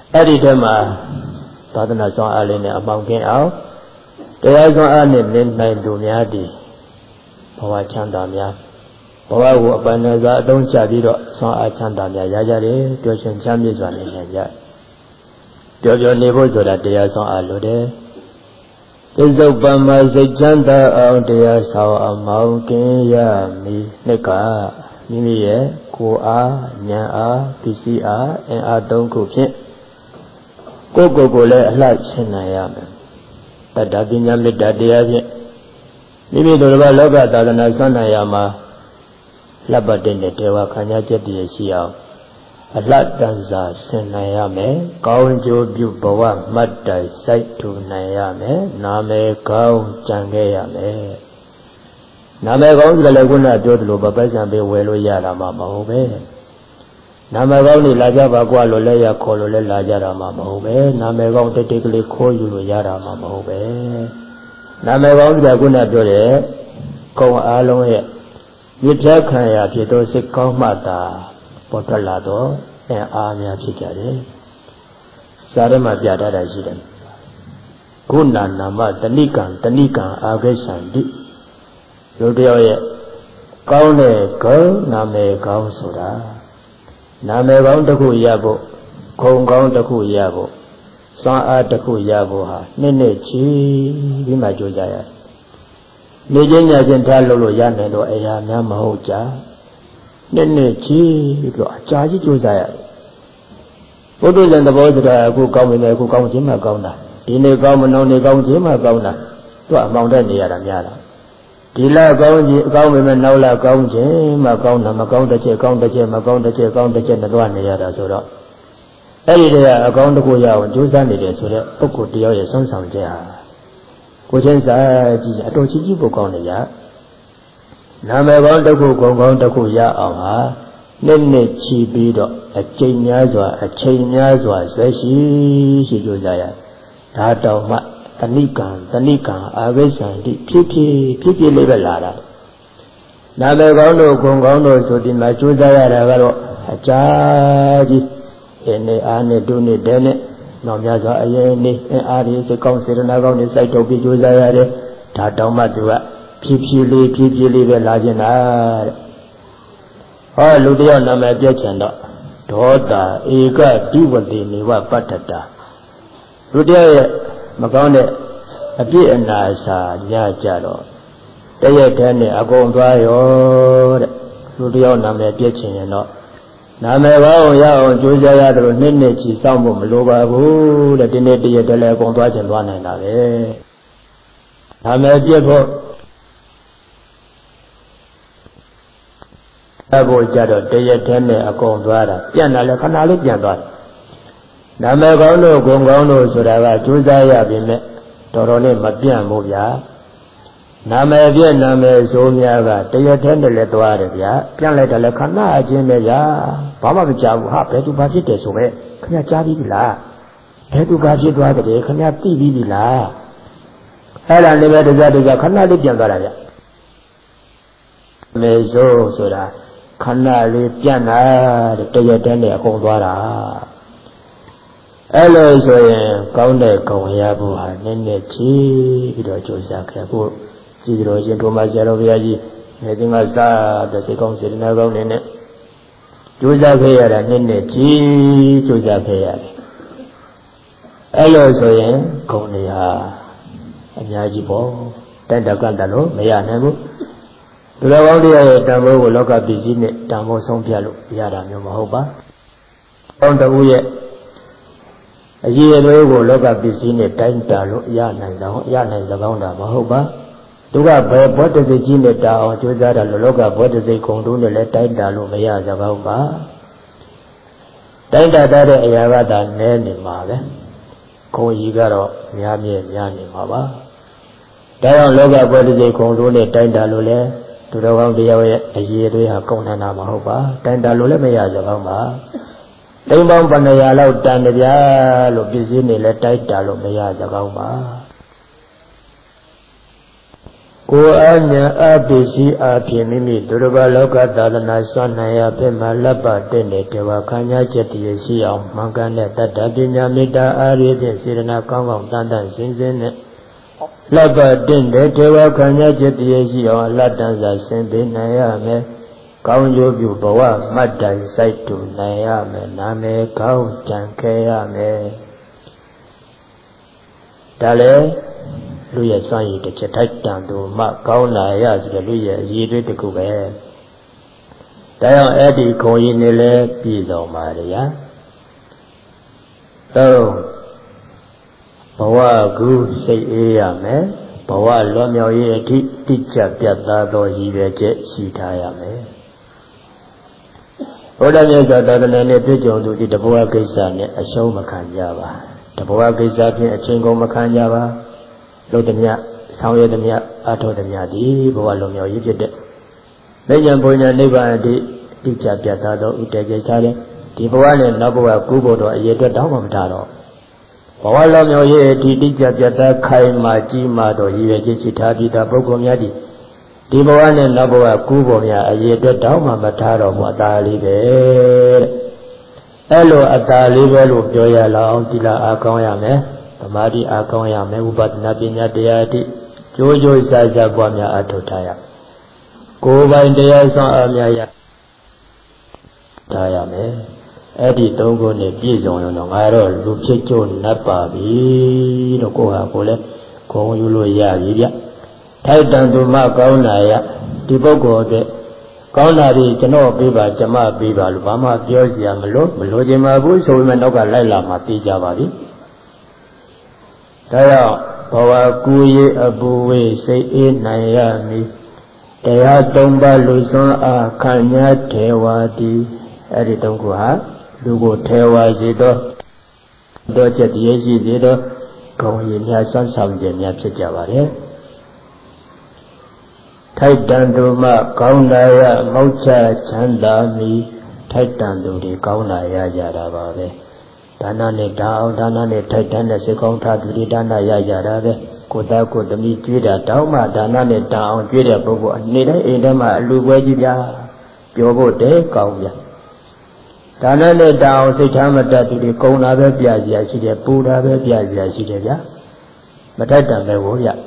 အဲ့ဒီတည်းမှာသာသနာဆောင်အားလေးနဲ့အမောင်ကင်းအောင်တရားဆောင်အားနဲ့နေနိုင်သူများဒီဘဝချမ်းသာများဘဝကိုအပန်းနဲ့စားအတုံးချပြီးတော့ဆောင်အားချမ်းသာများရကြတယ်ပျော်ရွှင်ချမ်းမြေ့စွာနေနိုင်ကြပျော်ပျော်နေဖို့ဆိုတာတရားဆောင်အားလိုတယ်သစ္စုပ္ပန်မှာစိတ်ချမ်းသာအောင်တရားဆောင်အမောင်ကင်းရမည်နှစ်ကမိမိရဲ့ကိုယ်အားဉာဏ်အားပစ္စည်းအားအင်အားသုံးခုဖြင့်ကိုယ်ကိုယ်ကိုလည်းအလှရှင်းနိုင်ရမယ်တတ္တပညာမေတ္တာတရားဖြင့်မိမိတို့ဘာလောကသာသနာဆွမ်းနိုင်ရမှာလက်ပတ်တဲ့တေဝခံရချက်တည်းရှိအောင်အလှတန်စာဆင်နိုင်ရမယ်ကောင်းကျိုးပြုဘဝမှတ်တိုင်စိုက်ထူနိုင်ရမယ်နာမည်ကောင်းကြံခဲ့ရမယ်နာမည်ကောင်းဆိုလည်းခုနပြောသလိုပပိုက်ဆံပေးဝယ်လို့ရတာမှမဟုတ်ပဲနာမည်ကောင်းနေလာကြပါကွာလို့လည်းရခေါ်လို့လည်းလာကြတာမှမဟုတ်ပဲနာမည်ကောင်းတိတ်တိတ်ကလေးခိုးယူလို့ရတာမှမဟုတ်ပဲနာမည်ကောင်းဆိုတာခုနပြောတဲ့ကုံအားလုံးရဲ့မြစ်ဖြတ်ခံရဖြစ်သောစိတ်ကောင်းမှသာပေါ်ထွက်လာတော့အင်အားများဖြစ်ကြတယ်စာထဲမှာပြထားတာရှိတယ်ခုနနာမတဏိကံတဏိကံအာဂိသန္တိလူတယောက်ရဲ့ကောင်းတဲ့ကောင်းနာမည်ကောင်းဆိုတာနာမည်ကောင်းတစ်ခုရဖို့ခုံကောင်းတစ်ခုရဖို့စွမ်းအားတစ်ခုရဖို့ဟာနှစ်နှစ်ချီပြီးမှကြိုးစားရတယ်နေချင်းညချင်းထားလို့လို့ရနိုင်တော့အရာများမဟုတ်ကြနှစ်နှစ်ချီပြီးအကြာကြီးကြိုးစားရတယ်ဘုဒ္ဓဇန်သဘောဆိုတာအခုကောင်းပြီလေအခုကောင်းခြင်းမှကောင်းတာဒီနေ့ကောင်းမနှောင်းနေကောင်းခြင်းမှကောင်းတာသူကအမောင်တက်နေရတာများလားဒီလကောင်းခြင်းအကောင်းပေမဲ့နောက်လကောင်းခြင်းမှကောင်းတာမကောင်းတစ်ချက်ကောင်းတစ်ချက်မကောင်းတစ်ချက်ကောင်းတစ်ချက်နဲ့တွားနေရတာဆိုတော့အဲ့ဒီတည်းကအကောင်းတစ်ခုရအောင်ကြိုးစားနေတယ်ဆိုတော့ပုဂ္ဂိုလ်တယောက်ရဲ့ဆုံးဆောင်ချက်ဟာကိုချင်းစားကြည့်အတော်ကြီးကြီးပုကောင်းနေရနာမည်ကောင်းတစ်ခုဂုဏ်ကောင်းတစ်ခုရအောင်ဟာနှစ်နှစ်ချီပြီးတော့အကျိန်များစွာအချိန်များစွာဆွဲရှိရှိကြိုးစားရဒါတော့မှတဏိကံတဏိကံအာဂိသန္တိဖြစ်ဖြစ်ဖြစ်ဖြစ်လေးပဲလာတာနာမည်ကောင်းတို့ဂုဏ်ကောင်းတို့ဆိုဒီမှာကြိုးစားရတာကတော့အကြာကြီးအင်းနေအားနဲ့ဒုနဲ့တဲနဲ့နောက်များစွာအရင်နေအားဒီစိတ်ကောင်းစေတနာကောင်းတွေစိုက်ထုတ်ပြီးကြိုးစားရတယ်ဒါတောင်မှသူကဖြည်းဖြည်းလေးဖြည်းဖြည်းလေးပဲလာခြင်းတာတဲ့ဟောလူတယောက်နာမည်ပြည့်ချင်တော့ဒေါတာဧကတိဝတိနေဝပတ္တတာလူတယောက်ရဲ့မကောင်းတဲ့အပြစ်အနာစာညကြတော့တရက်တည်းနဲ့အကုန်သွားရောတဲ့လူတယောက်နာမည်ပြည့်ချင်ရင်တော့နာမည်ကောင်းရအောင်ကြိုးစားရတယ်လို့နှစ်နှစ်ချီစောင့်ဖို့မလိုပါဘူးတဲ့ဒီနေ့တရက်တည်းလည်းအကုန်သွားချင်သွားနိုင်တာပဲနာမည်ပြည့်ဖို့အဖို့ကြတော့တရက်တည်းနဲ့အကုန်သွားတာပြန်လာလဲခဏလေးပြန်သွားတယ်နာမည်ကောင်းတို့ဂုဏ်ကောင်းတို့ဆိုတာကကြိုးစားရပြီမဲ့တော်တော်လေးမပြန့်ဘူးဗျာနာမည်ပြည့်နာမည်ဆိုးများကတရက်တည်းနဲ့လည်းသွားတယ်ဗျာပြန်လိုက်တယ်လည်းခဏအချင်းပဲဗျာဘာမှမကြောက်ဘူးဟာဘယ်သူဘာဖြစ်တယ်ဆိုပဲခင်ဗျာကြားပြီးပြီလားဘယ်သူဘာဖြစ်သွားတယ်ခင်ဗျာသိပြီးပြီလားအဲ့ဒါလည်းပဲတစားတစားခဏလေးပြန်သွားတာဗျမေဆိုးဆိုတာခဏလေးပြန်လာတဲ့တရက်တည်းနဲ့အကုန်သွားတာအဲ့လိုဆိုရင်ကောင်းတဲ့ဂုဏ်ရဖို့ဟာနည်းနည်းချီပြီးတော့ကြိုးစားခဲ့ဖို့ကြည်တော်ရှင်တို့မဆရာတော်ဘုရားကြီးနေသင်္ကစားတဲ့စိတ်ကောင်းစေတနာကောင်းနဲ့ကြိုးစားခဲ့ရတာနည်းနည်းချီကြိုးစားခဲ့ရတယ်အဲ့လိုဆိုရင်ဂုဏ်တွေဟာအများကြီးပေါ့တက်တက်ကတလို့မရနိုင်ဘူးသူတော်ကောင်းတရားရဲ့တန်ဖိုးကိုလောကပစ္စည်းနဲ့တန်ဖိုးဆုံးဖြတ်လို့ရတာမျိုးမဟုတ်ပါကောင်းတူရဲ့အရေးအသွေးကိုလောကပစ္စည်းနဲ့တိုင်းတာလို့ရနိုင်တော့ရနိုင်သကောင်းတာမဟုတ်ပါသူကဘယ်ဘောတစိတ်ကြီးနဲ့တာအောင်ကြိုးစားတာလို့လောကဘောတစိတ်ခုံတို့နဲ့လည်းတိုင်းတာလို့မရသကောင်းပါတိုင်းတာတဲ့အရာကသာနည်းနေမှာပဲခုံကြီးကတော့များမြဲများနေမှာပါဒါကြောင့်လောကဘောတစိတ်ခုံတို့နဲ့တိုင်းတာလို့လည်းသူတော်ကောင်းတရားရဲ့အရေးအသွေးဟာကုန်နေတာမဟုတ်ပါတိုင်းတာလို့လည်းမရသကောင်းပါတိမ်ပေါင်းပဏာလောက်တန်ကြလို့ပစ္စည်းနေလဲတိုက်တာလို့မရကြကောင်းပါကိုအညာအပိစီအဖြစ်မိမိသူတစ်ပါးလောကသာသနာစွမ်းနိုင်ရဖြစ်မှလက်ပါတဲ့တေဝခံညာချက်တည်းရှိအောင်မှန်ကန်တဲ့တတ္တပညာမေတ္တာအားဖြင့်စေတနာကောင်းကောင်းတန်တန်ရှင်းရှင်းနဲ့လက်ပါတဲ့တေဝခံညာချက်တည်းရှိအောင်အလတ်တန်းစွာရှင်းပေးနိုင်ရမယ်ကောင်းကျိုးပြုဘဝမှတ်တိုင်စိုက်တူနိုင်ရမယ်နာမည်ကောင်းကြံခဲ့ရမယ်ဒါလည်းလူရဲ့စွမ်းရည်တစ်ချက်ထိုက်တန်သူမှကောင်းလာရဆိုတဲ့လူရဲ့အရေးတွေတခုပဲဒါကြောင့်အဲ့ဒီခုံရည်နဲ့လည်းပြည့်စုံပါလေရာသုံးဘဝကူစိတ်အေးရမယ်ဘဝလွန်မြောက်ရေးအထိတိကျပြတ်သားသောရည်ရွယ်ချက်ရှိထားရမယ်ဘုရားမြတ်စွာဘုရားနဲ့ပြည့်စုံသူဒီတဘဝကိစ္စနဲ့အရှုံးမခံကြပါတဘဝကိစ္စဖြင့်အချင်းကုန်မခံကြပါလို့တည်းဆောင်ရသည်များအထောသည်များဒီဘဝလုံးမြောက်ရေးဖြစ်တဲ့မိညာဘုညာနိဗ္ဗာန်အတိတိကျပြတ်သားသောဥတည်ကြထားတဲ့ဒီဘဝနဲ့နောက်ဘဝကူးဖို့တော့အရေးအတွက်တောင်းမှမထားတော့ဘဝလုံးမြောက်ရေးအတိတိကျပြတ်သားခိုင်မာကြီးမာတော့ရည်ရွယ်ချက်ရှိထားပြီးသားပုဂ္ဂိုလ်များဒီဒီဘဝနဲ့နောက်ဘဝကူးဖို့များအရေးအတွက်တောင်းမှမထားတော့ဘူးအသာလေးပဲတဲ့အဲ့လိုအသာလေးပဲလို့ပြောရလောက်ဒီလားအားကောင်းရမယ်သမာဓိအားကောင်းရမယ်ဥပဒနာပညာတရားအထိကြိုးကြိုးစားစားပွားများအထောက်ထားရကိုယ်ပိုင်တရားဆောင်အားများရထားရမယ်အဲ့ဒီသုံးခုနဲ့ပြည့်စုံရင်တော့ငါတော့လူဖြစ်ကြုံ납ပါပြီတော့ကိုဟာကိုလည်းဂုဏ်ယူလို့ရပြီဗျထိုက်တန်သူမှကောင်းလာရဒီပုဂ္ဂိုလ်အတွက်ကောင်းတာဒီကျွန်တော်ပေးပါကျမပေးပါလို့ဘာမှပြောစရာမလိုမလိုချင်ပါဘူးဆိုပေမဲ့နောက်ကလိုက်လာမှသိကြပါပြီဒါကြောင့်ဘဝကူရေးအပူဝေးစိတ်အေးနိုင်ရမည်တရားသုံးပါးလူစွမ်းအားခံညာထေဝါတိအဲ့ဒီသုံးခုဟာလူကိုထေဝါစေသောတော့ချက်တည်းရှိသေးသောဂုဏ်ရည်များစွမ်းဆောင်ခြင်းများဖြစ်ကြပါလေထိုက်တန်သူမှကောင်းလာရမောက်ချချမ်းသာမည်ထိုက်တန်သူတွေကောင်းလာရကြတာပါပဲဒါနနဲ့ဒါအောင်ဒါနနဲ့ထိုက်တန်တဲ့စေကောင်းထားသူတွေဒါနရကြတာပဲကိုသားကိုသမီးကျွေးတာတောင်းမှဒါနနဲ့ဒါအောင်ကျွေးတဲ့ပုဂ္ဂိုလ်အနေနဲ့အိမ်ထဲမှာအလူပွဲကြီးပြပြောဖို့တဲကောင်းပြဒါနနဲ့ဒါအောင်စိတ်ထားမတတ်သူတွေကုံတာပဲပြစရာရှိတယ်ပူတာပဲပြစရာရှိတယ်ဗျာမထိုက်တန်ပဲကိုဗျ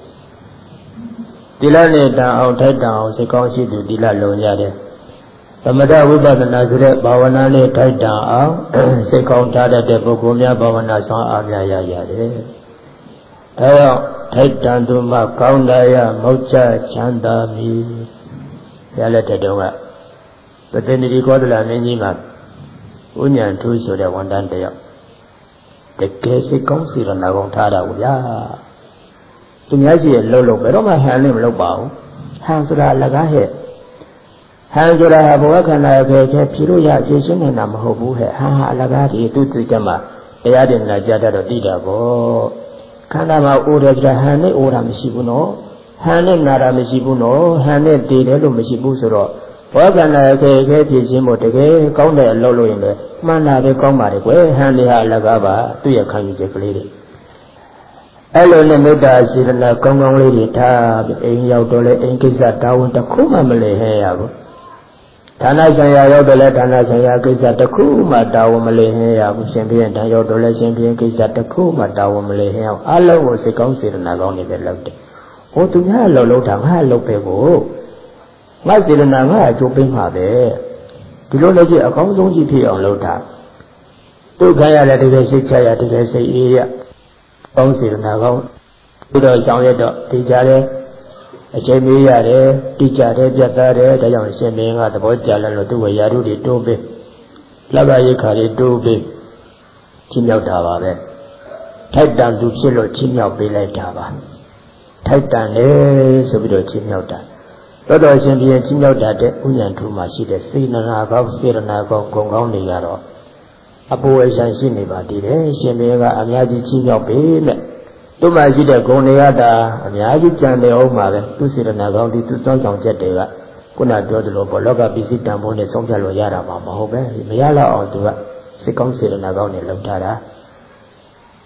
တိလနဲ့ဒါအောင်ထိုက်တန်အောင်စိတ်ကောင်းရှိသူတိလလုံရတယ်သမထဝိပဿနာဆိုတဲ့ဘာဝနာနဲ့ထိုက်တန်အောင်စိတ်ကောင်းထားတဲ့ပုဂ္ဂိုလ်များဘာဝနာဆောင်အားများရရတယ်။ဒါကြောင့်ထိုက်တန်သူမှကောင်းလာရမောက်ချချမ်းသာမည်။ရလက်တဲ့တုန်းကပဋိနိဒီကောသလမင်းကြီးမှာဥညာထူးဆိုတဲ့ဝန်တန်းတယောက်တကယ်စိတ်ကောင်းစေရနာကောင်းထားတာကိုဗျာ။သူများရှိရဲ့လှုပ်လို့ဘယ်တော့မှဟန်နဲ့မလုပ်ပါဘူး။ဟန်ဆိုတာလကားဟဲ့ဟန်ဆိုတာဘဝခန္ဓာရဲ့ကျဖြေလို့ရဖြေရှင်းနေတာမဟုတ်ဘူးဟဲ့ဟန်ဟာအလကားဒီသူ့သူကြမှာတရားတင်လာကြတတ်တော့သိတာပေါ့ခန္ဓာမှာအိုတယ်ဆိုတာဟန်နဲ့အိုတာမရှိဘူးနော်ဟန်နဲ့နာတာမရှိဘူးနော်ဟန်နဲ့တည်တယ်လို့မရှိဘူးဆိုတော့ဘဝခန္ဓာရဲ့ကျဖြေရှင်းဖို့တကယ်ကောင်းတဲ့အလုပ်လုပ်ရင်လည်းမှန်တာပဲကောင်းပါတယ်ကွယ်ဟန်တွေဟာအလကားပါသူ့ရဲ့ခံယူချက်ကလေးတွေအဲ့လိုနဲ့မေတ္တာစေတနာကောင်းကောင်းလေးတွေထားပြီးအိမ်ရောက်တော့လေအိမ်ကိစ္စတာဝန်တစ်ခုမှမလဲဟဲ့ရဘူးဌာနဆိုင်ရာရောက်တော့လဲဌာနဆိုင်ရာကိစ္စတစ်ခုမှတာဝန်မလဲဟဲ့ရဘူးရှင်ပြင်းတန်ရောက်တော့လဲရှင်ပြင်းကိစ္စတစ်ခုမှတာဝန်မလဲဟဲ့အောင်အလုံးကိုစိတ်ကောင်းစေတနာကောင်းနေပဲလုပ်တယ်ဟိုသူများလှုပ်လှုပ်တာငါလှုပ်ပဲကိုငါစေတနာငါအကျိုးပေးမှာပဲဒီလိုလည်းကြည့်အကောင်းဆုံးကြည့်ဖြစ်အောင်လုပ်တာဒုက္ခရတဲ့တကယ်စိတ်ချရတကယ်စိတ်အေးရကောင်းစေတနာကောင်းပြီးတော့ဆောင်ရတော့ဒီကြတဲ့အချိန်မေးရတယ်တိကျတယ်ပြတ်သားတယ်ဒါကြောင့်ရှင်မင်းကသဘောကျလာလို့သူ့ဝရာထုတွေတိုးပေးလက်ပါရိခါတွေတိုးပေးချင်းမြောက်တာပါပဲထိုက်တန်သူဖြစ်လို့ချင်းမြောက်ပေးလိုက်တာပါထိုက်တန်လေဆိုပြီးတော့ချင်းမြောက်တာတော်တော်ရှင်ပြန်ချင်းမြောက်တာတဲ့ဥညာထူမှာရှိတဲ့စေတနာကောင်းစေတနာကောင်းဂုဏ်ကောင်းတွေကတော့အပေါ်အရှင်ရှိနေပါသေးတယ်ရှင်မင်းကအများကြီးချင်းမြောက်ပေးနဲ့သူ့မှာရှိတဲ့ဂုဏ်တွေကတာအများကြီးကြံတယ်အောင်ပါပဲသူစေတနာကောင်းဒီသူစောင့်ဆောင်ချက်တွေကခုနပြောသလိုပေါ့လောကပစ္စည်းတန်ဖိုးနဲ့ဆုံးဖြတ်လို့ရတာမှမဟုတ်ပဲမရတော့အောင်သူကစိတ်ကောင်းစေတနာကောင်းနဲ့လုပ်ထားတာ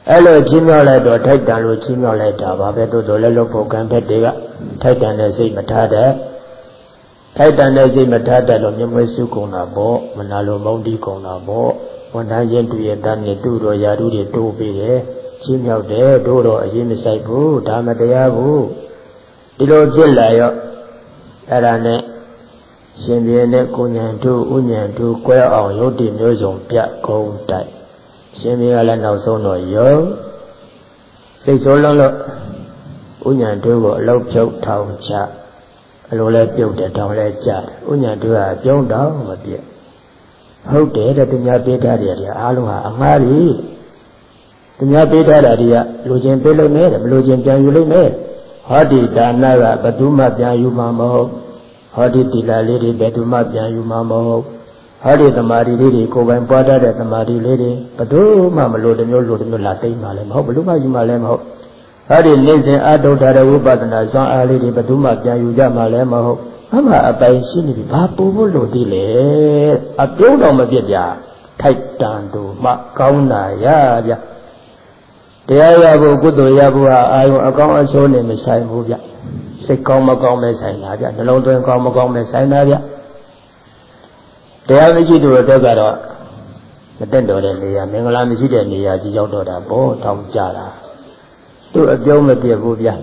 အဲ့လိုချင်းမြောက်လိုက်တော့ထိုက်တန်လို့ချင်းမြောက်လိုက်တာပါပဲတို့တို့လည်းလို့ဖို့ကံဖက်တွေကထိုက်တန်တဲ့စိတ်မထားတဲ့ထိုက်တန်တဲ့စိတ်မထားတဲ့လို့မြမွေးစုကုန်တာပေါ့မနာလိုမုန်းတီးကုန်တာပေါ့ဝန်ထမ်းချင်းတူရဲ့တန်းနဲ့တူတော်ယာတုတွေတိုးပြီးတယ်ချင်းမြောက်တယ်တို့တော့အရေးမဆိုင်ဘူးဒါမတရားဘူးဒီလိုဖြစ်လာရောအဲ့ဒါနဲ့ရှင်ပြင်းနဲ့ကိုညံတို့ဥညံတို့ကွဲအောင်ရုပ်တည်မျိုးစုံပြကုန်းတိုက်ရှင်ပြင်းကလည်းနောက်ဆုံးတော့ယုံစိတ်ဆိုးလုံးလို့ဥညံတို့ကိုအလုတ်ဖြုတ်ထောင်ချအလိုလဲပြုတ်တယ်ထောင်လဲကြတယ်ဥညံတို့ကပြုံးတောင်မပြည့်ဟုတ်တယ်တဲ့သူများပေးထားတယ်တဲ့အားလုံးဟာအမှားကြီးသူများပေးထားတာတွေကလူချင်းပေးလို့နဲ့မလူချင်းပြန်ယူလို့နဲ့ဟောဒီဒါနကဘယ်သူမှပြန်ယူမှာမဟုတ်ဟောဒီတိလာလေးတွေဘယ်သူမှပြန်ယူမှာမဟုတ်ဟောဒီသမာဓိလေးတွေကိုယ်ပိုင်ပွားတတ်တဲ့သမာဓိလေးတွေဘယ်သူမှမလို့တမျိုးလို့တမျိုးလာသိမ်းမှလည်းမဟုတ်ဘယ်သူမှယူမှလည်းမဟုတ်ဟောဒီနေစဉ်အထုတ်ထားတဲ့ဝိပဿနာစွမ်းအားလေးတွေဘယ်သူမှပြန်ယူကြမှလည်းမဟုတ်အမှအပိုင်ရှိနေပြီဘာပူဖို့လို့ဒီလေအပြုံးတော်မပြစ်ကြထိုက်တန်သူမှကောင်းတာရဗျတရားရဖို့ကုသိုလ်ရဖို့ဟာအာယုံအကောင်းအဆိုးနဲ့မဆိုင်ဘူးဗျစိတ်ကောင်းမကောင်းပဲဆိုင်တာဗျနှလုံးသွင်းကောင်းမကောင်းပဲဆိုင်တာဗျတရားမရှိသူတို့ကတော့မတက်တော်တဲ့နေရာမင်္ဂလာမရှိတဲ့နေရာကြီးရောက်တော့တာဘောတောင်းကြတာသူ့အပြုံးမပြတ်ဘူးဗျ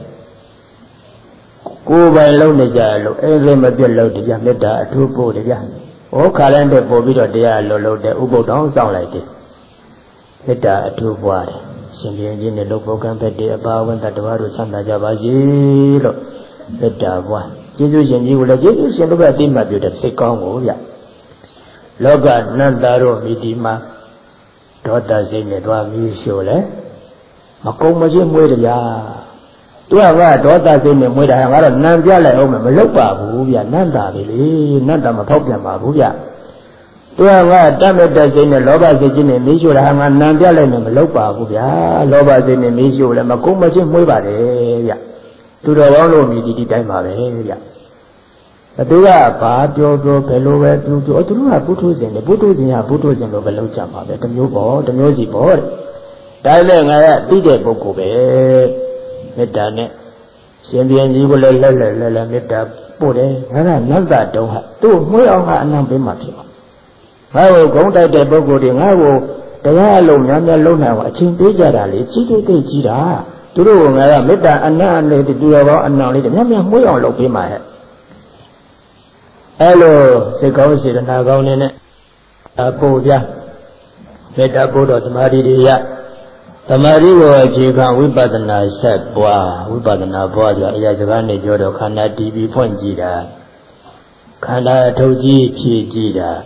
ကိုယ်ပိုင်လုံးနေကြလို့အဲ့ဒီမပြတ်လို့တပြမေတ္တာအထူးပို့တယ်ဗျဟောခါတိုင်းတဲ့ပို့ပြီးတော့တရားလုံးလုံးတဲ့ဥပုဒ်တောင်းဆောင်လိုက်တယ်မေတ္တာအထူးပွားတယ်ရှင်ပြန်ကြီးနဲ့လောဘကံဖက်တဲ့အပါဝင်တတ္တဝါတို့ဆန္ဒကြပါစေလို့မေတ္တာပွားကျေးဇူးရှင်ကြီးကိုလည်းကျေးဇူးရှင်တို့ကအတိမတ်ပြုတဲ့စိတ်ကောင်းကိုဗျလောကနန္တာတို့မိဒီမှာဒေါသစိတ်နဲ့တွားပြီးရှို့လဲမကုံမချင်းမွေးကြသူကကဒေါသစိတ်နဲ့မွေးတာငါတော့နံပြလိုက်အောင်မလုပ်ပါဘူးဗျနန္တာပဲလေနန္တာမဖောက်ပြန်ပါဘူးဗျသူကကတတ်မဲ့တဲ့စိတ်နဲ့လောဘစိတ်ချင်းနဲ့မေးရှို့တာငါနံပြလိုက်မယ်မလုပ်ပါဘူးဗျာလောဘစိတ်နဲ့မေးရှို့လဲမကုံမချင်းမွေးပါတယ်ဗျသူတော်ကောင်းလို့မြည်ဒီဒီတိုင်းပါပဲဗျဘသူကဘာပြောပြောဘယ်လိုပဲသူပြောသူတို့ကပုထုဇဉ်လေပုထုဇဉ်ကပုထုဇဉ်လိုပဲလုံးကြပါပဲတမျိုးပေါ့တမျိုးစီပေါ့တဲ့ဒါလည်းငါကတိတဲ့ပုဂ္ဂိုလ်ပဲမေတ္တာနဲ့ရှင်ပြန်ကြီးကိုလည်းလက်လက်လက်လက်မေတ္တာပို့တယ်ငါကနတ်တာတုံးဟာသူ့မွေးအောင်ကအနံပေးမှဖြစ်မှာငါ့ကိုဂုံးတိုက်တဲ့ပုဂ္ဂိုလ်တွေငါ့ကိုတရားအလုံးများများလုံးနိုင်အောင်အချိန်ပေးကြတာလေကြီးကြီးသိကြီးတာသူတို့ကငါကမေတ္တာအနံလေးတူတော်ကောင်းအနံလေးတွေများများမွေးအောင်လုပ်ပေးမှဟဲ့အဲ့လိုစိတ်ကောင်းစေတနာကောင်းနဲ့အပို့ပြမေတ္တာပို့တော်သမာဓိတွေရသမာဓိကိုအခြေခံဝိပဿနာဆက်ပွားဝိပဿနာပွားဆိုအရာစကားနဲ့ပြောတော့ခန္ဓာတည်ပြီးဖွင့်ကြည့်တာခန္ဓာအထုတ်ကြီးဖြည့်ကြည့်တာ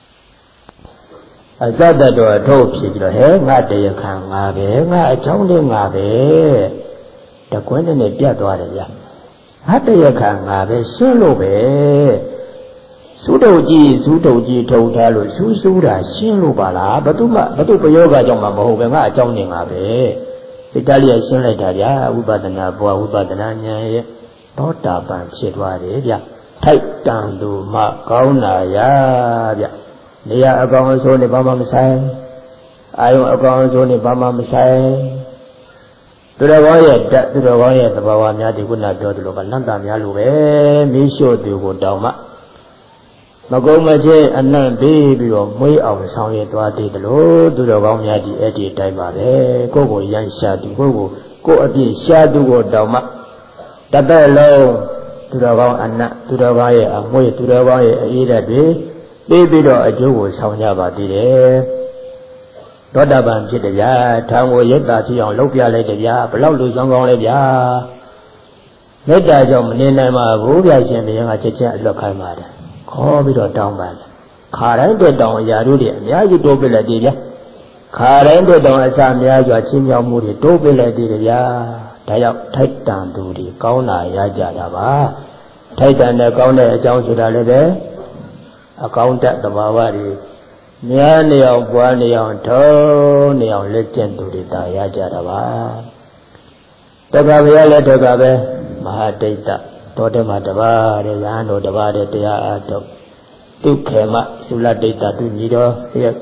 အစတတော်အထုတ်ဖြည့်ကြည့်တော့ဟဲငါတရားခံငါပဲငါအကြောင်းလေးငါပဲတကွန်းနဲ့ပြတ်သွားတယ်ဗျငါတရားခံငါပဲရှင်းလို့ပဲသုတုတ်ကြီးသုတုတ်ကြီးထုံထားလို့စူးစူးတာရှင်းလို့ပါလားဘသူမှဘသူပယောဂကြောင့်မှမဟုတ်ပဲငါအကြောင်းနေမှာပဲစိတ်တလျက်ရှင်းလိုက်တာဗျာဝိပဿနာဘဝဝိပဿနာဉာဏ်ရဲ့သောတာပန်ဖြစ်သွားတယ်ဗျထိုက်တန်သူမှကောင်းတာရဗျနေရာအကောင်အဆိုးနဲ့ဘာမှမဆိုင်အာယုံအကောင်အဆိုးနဲ့ဘာမှမဆိုင်သူတော်ကောင်းရဲ့တသူတော်ကောင်းရဲ့သဘာဝများဒီခုနပြောသလိုကလန့်တာများလို့ပဲမီးရှို့သူကိုတောင်းမှမကုံမချင်းအနံ့ပေးပြီးတော့မွေးအောင်ဆောင်ရွက်သွားသေးတယ်လို့သူတော်ကောင်းများဒီအဲ့ဒီအတိုင်းပါပဲကိုယ့်ကိုရန်ရှာသူကိုယ့်ကိုကိုယ့်အပြည့်ရှာသူကိုတောင်းမှတပတ်လုံးသူတော်ကောင်းအနံ့သူတော်ကောင်းရဲ့အမွေးသူတော်ကောင်းရဲ့အေးဓာတ်တွေပေးပြီးတော့အကျိုးကိုဆောင်ကြပါသေးတယ်သောတာပန်ဖြစ်တယ်ဗျာထောင်ကိုရက်တာဖြစ်အောင်လုပ်ပြလိုက်တယ်ဗျာဘလောက်လူဆောင်ကောင်းလဲဗျာမေတ္တာကြောင့်မနေနိုင်ပါဘူးဗျာရှင်ဘုရားကချက်ချင်းအလွတ်ခိုင်းပါတယ်ခေါ်ပြီးတော့တောင်းပါလေခါတိုင်းတဲ့တောင်းအရာတို့တွေအများကြီးတိုးပြလိုက်သေးဗျာခါတိုင်းတဲ့တောင်းအစာများစွာချင်းမြောက်မှုတွေတိုးပြလိုက်သေးတယ်ဗျာဒါကြောင့်ထိုက်တန်သူတွေကောင်းတာရကြတာပါထိုက်တန်တဲ့ကောင်းတဲ့အကြောင်းဆိုတာလည်းပဲအကောင်းတသဘာဝတွေများနေအောင်ပွားနေအောင်ထုံးနေအောင်လက်ကျင့်သူတွေတာရကြတာပါတက္ကဗျာလည်းတက္ကပဲမဟာဒိဋ္ဌသောတမတပါးတဲ့ရဟန်းတော်တပါးတဲ့တရားအားထုတ်ဒုက္ခေမသုလဒိဋ္ဌသူညီတော်ရဲ့စ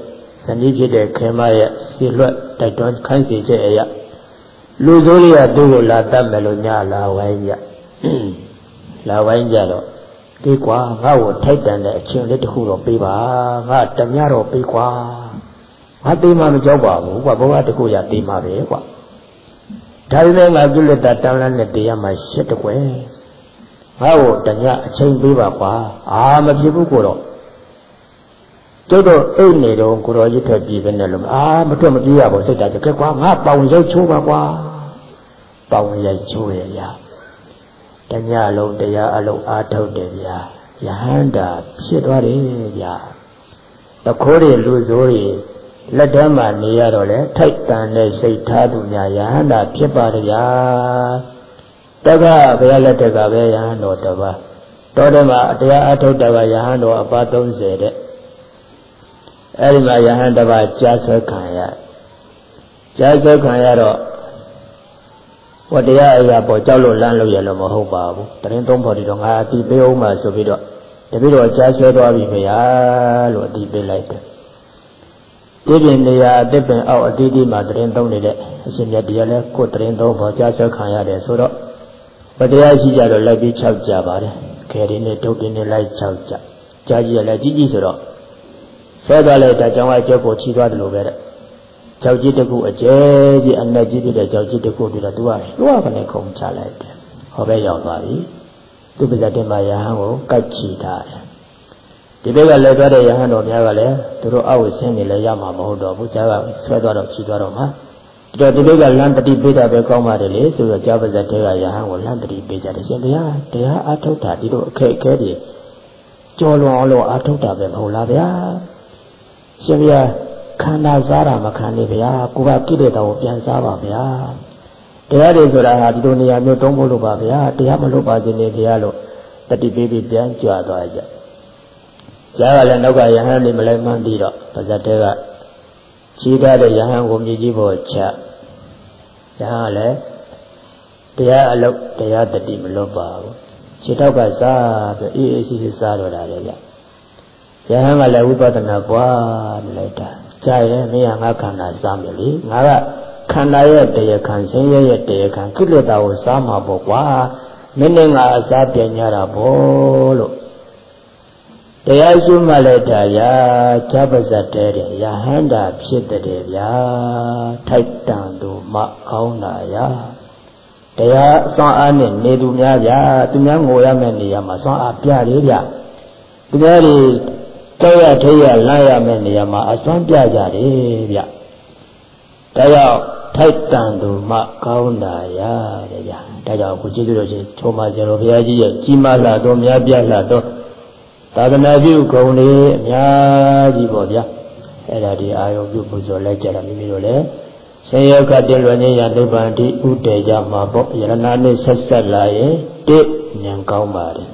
နီးဖြစ်တဲ့ခေမရဲ့စီလွတ်တိုက်တွန်းခိုင်းစီချက်အရာလူစိုးလေးကသူ့ကိုလာတတ်မယ်လို့ညလာဝိုင်းကြလာဝိုင်းကြတော့ဒီကွာငါ့ကိုထိုက်တန်တဲ့အချင်းလေးတစ်ခုတော့ပေးပါငါတမျှတော့ပေးကွာငါသေးမှမကြောက်ပါဘူးကွာဘဝတစ်ခုရသေးမှပဲကွာဒါပေမဲ့ငါကုလတတန်လန်းနဲ့တရားမှရှစ်တကွယ်ငါ့ကိုတညအချိန်ပေးပါကွာအာမဖြစ်ဘူးကိုတော့ကျုပ်တို့အိတ်နေတော့ကိုတော်ကြီးထွက်ပြီးပဲနဲ့လို့အာမထွက်မပြေးရဘူးစိတ်ဓာတ်ကြက်ကွာငါပေါင်ရုပ်ချိုးပါကွာပေါင်ရိုက်ချိုးရရတညလုံးတရားအလုံးအားထုတ်တယ်ဗျာယဟန္တာဖြစ်သွားတယ်ဗျာတခိုးတွေလူဆိုးတွေလက်ထဲမှာနေရတော့လေထိုက်တန်တဲ့စိတ်ထားသူများယဟန္တာဖြစ်ပါတယ်ဗျာတက္ကဘုရားလက်ထက်ကပဲယဟန်တော်တစ်ပါးတော်တယ်မှာတရားအထုတ်တာကယဟန်တော်အပါသုံးဆယ်တဲ့အဲဒီမှာယဟန်တစ်ပါးကြားဆွဲခံရကြားဆွဲခံရတော့ဟောတရားအရာပေါ်ကြောက်လို့လမ်းလို့ရလို့မဟုတ်ပါဘူးတရင်သုံးဖို့ဒီတော့ငါအတိပေးအောင်မှဆိုပြီးတော့တပည့်တော်ကြားဆွဲသွားပြီဗျာလို့အတိပေးလိုက်တယ်ဒီပြင်နေရာအသစ်ပင်အောက်အတီးတီးမှာတရင်သုံးနေတဲ့အရှင်မြတ်တရားလဲကိုယ်တရင်သုံးဖို့ကြားဆွဲခံရတယ်ဆိုတော့ဘတရားရှိကြတော့လိုက်ပြီး၆ကြပါတယ်ခဲရင်းနဲ့ဒုတ်တင်းနဲ့လိုက်၆ကြကြားကြီးရလဲကြီးကြီးဆိုတော့ဆဲသွားလိုက်တာကြောင့်အကျုပ်ကိုချီသွားတယ်လို့ပဲတဲ့ကြောက်ကြီးတကူအကျဲကြီးအနက်ကြီးပြတဲ့ကြောက်ကြီးတကူပြီးတော့သူကလွှားကနေခုံချလိုက်တယ်ဟောပဲရောက်သွားပြီသူပါဇတ်တင်မှာယဟန်ကိုကိုက်ချီထားတယ်ဒီဘက်ကလည်းသွားတဲ့ယဟန်တော်များကလည်းသူတို့အောက်ဆင်းနေလဲရမှာမဟုတ်တော့ဘူးကြားကဆွဲသွားတော့ချီသွားတော့မှာဒီတော့ဒီဘက်ကလမ်းတတိပေးတာပဲကောင်းပါတယ်လေဆိုတော့ကြားပါဇတ်တဲ့ကယဟန်ကိုလမ်းတတိပေးကြတယ်ရှင်တရားတရားအထုတ်တာဒီလိုအခက်အခဲတွေကြော်လွန်အောင်လို့အထုတ်တာပဲမဟုတ်လားဗျာရှင်ဗျာခန္ဓာစားတာမခံနေဗျာကိုကကိလေသာကိုပြန်စားပါဗျာတရားတွေဆိုတာဟာဒီလိုနေရာမျိုးတုံးဖို့လို့ပါဗျာတရားမလို့ပါခြင်းနေဗျာလို့တတိပေးပြီးပြန်ကြွသွားကြကြားကလည်းနောက်ကယဟန်နေမလဲမှန်းပြီးတော့ပါဇတ်တဲ့ကခြေထားတဲ့ယဟန်ကိုမြည်ကြီးပေါ်ချယဟန်ကလည်းတရားအလုပ်တရားတတိမလို့ပါဘူးခြေထောက်ကစားပြီးအေးအေးဆေးဆေးစားတော့တာလေဗျယဟန်ကလည်းဝိပဿနာပွားနေလိုက်တာကြာရင်မင်းကငါခန္ဓာစားမယ်လေငါကခန္ဓာရဲ့တရားခံဆင်းရဲရဲ့တရားခံကိလေသာကိုစားမှာပေါ့ကွာမင်းနဲ့ငါအစားပြန်ကြတာပေါ့လို့တရားရှိမှလည်းဒါရာဈာပဇတ်တဲ့ယဟန္တာဖြစ်တဲ့ဗျာထိုက်တန်သူမကောင်းတာရာတရားအစွမ်းအားနဲ့နေသူများဗျာသူများငိုရမယ့်နေရာမှာစွမ်းအားပြလေဗျာသူများတွေကြောက်ရထိရလမ်းရမယ့်နေရာမှာအစွမ်းပြကြတယ်ဗျဒါကြောင့်ထိုက်တန်သူမကောင်းတာရာတဲ့ဗျာဒါကြောင့်ကိုကျေးဇူးတော်ရှင်ထိုမဆရာတော်ဘုရားကြီးရဲ့ကြီးမားလာသောများပြားလာသောသာသနာပြုဂုဏ်လေးအများကြီးပေါ့ဗျာအဲ့ဒါဒီအာယုပြုပူဇော်လိုက်ကြတာမိမိတို့လည်းဆင်းရဲခတ်တဲ့လွန်ခြင်းရနိဗ္ဗာန်တိဥတည်ကြမှာပေါ့ယရဏနဲ့ဆက်ဆက်လာရင်တိဉာဏ်ကောင်းပါတယ်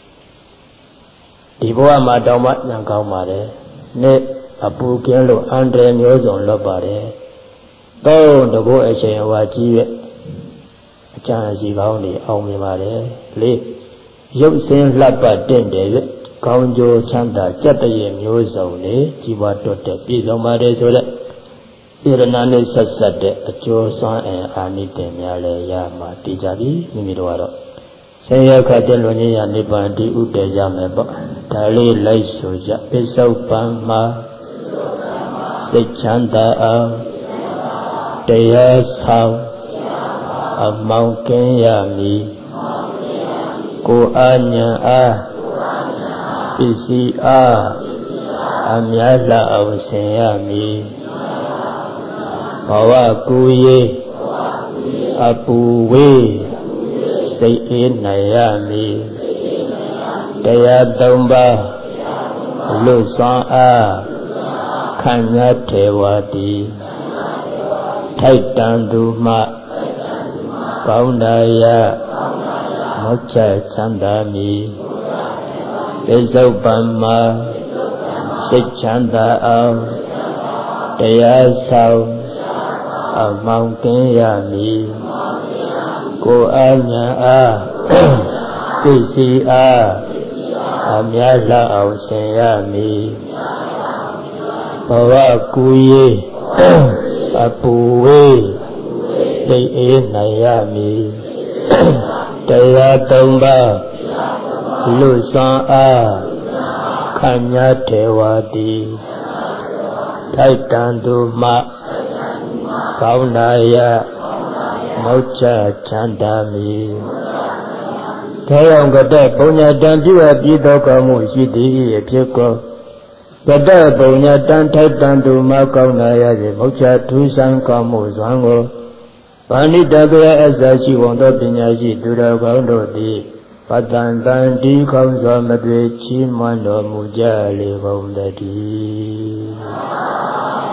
ဒီဘဝမှာတောင်းမှဉာဏ်ကောင်းပါတယ်နေ့အပူကင်းလို့အန္တရာယ်မျိုးစုံလွတ်ပါတယ်သုံးတကောအချိန်ဟွာကြီးရဲ့အကျဉ်းစီကောင်းနေအောင်မြင်ပါတယ်လေးရုပ်စင်းလှပတင့်တယ်ရဲ့ကောင်းကျိုးချမ်းသာကြက်တရေမျိုးစုံနေကြီးပွားတွတ်တဲ့ပြည်စုံပါတယ်ဆိုတဲ့ဣရဏနဲ့ဆက်ဆက်တဲ့အကျိုးစွမ်းအင်အာနိသင်များလည်းရမှာတည်ကြပြီမိမိတို့ကတော့ဆင်းရဲခတ်တဲ့လွန်ခြင်းရနိဗ္ဗာန်တည်ဥတည်ကြမယ်ပေါ့ဒါလေးလိုက်ဆိုကြပစ္စုပန်မှာစိတ်ချမ်းသာအောင်တရားဆောင်အမောင်ကင်းရမည်ကိုအာညာအားပစ္စည်းအားအများလှအောင်ဆင်ရမည်ဘဝကူရေးအပူဝေးစိတ်အေးနိုင်ရမည်တရားသုံးပါးလူဆောင်အားခံရထေဝတိထိုက်တန်သူမှကောင်းတာရမောက္ခချမ်းသာမည်ပိစုပန်မှာစိတ်ချမ်းသာအောင်တရားဆောင်အမောင်ကင်းရမည်ကိုအာညာအားပစ္စည်းအားအများလှအောင်ဆင်ရမည်ဘ bava kuye apuwe dei e nayami daya tomba lu san a khanya thewati thai tan tu ma kaunaya maucha chandami Thayam gata punya dan jiwa pita kamu siti epyeko gata punya dan thai tan tu ma kaunaya maucha thusan kamu zwango Panita kaya asa si wangta pinyashi dura kaundo di Patan tan di kaunsa madwe chi mando mujali kaundadi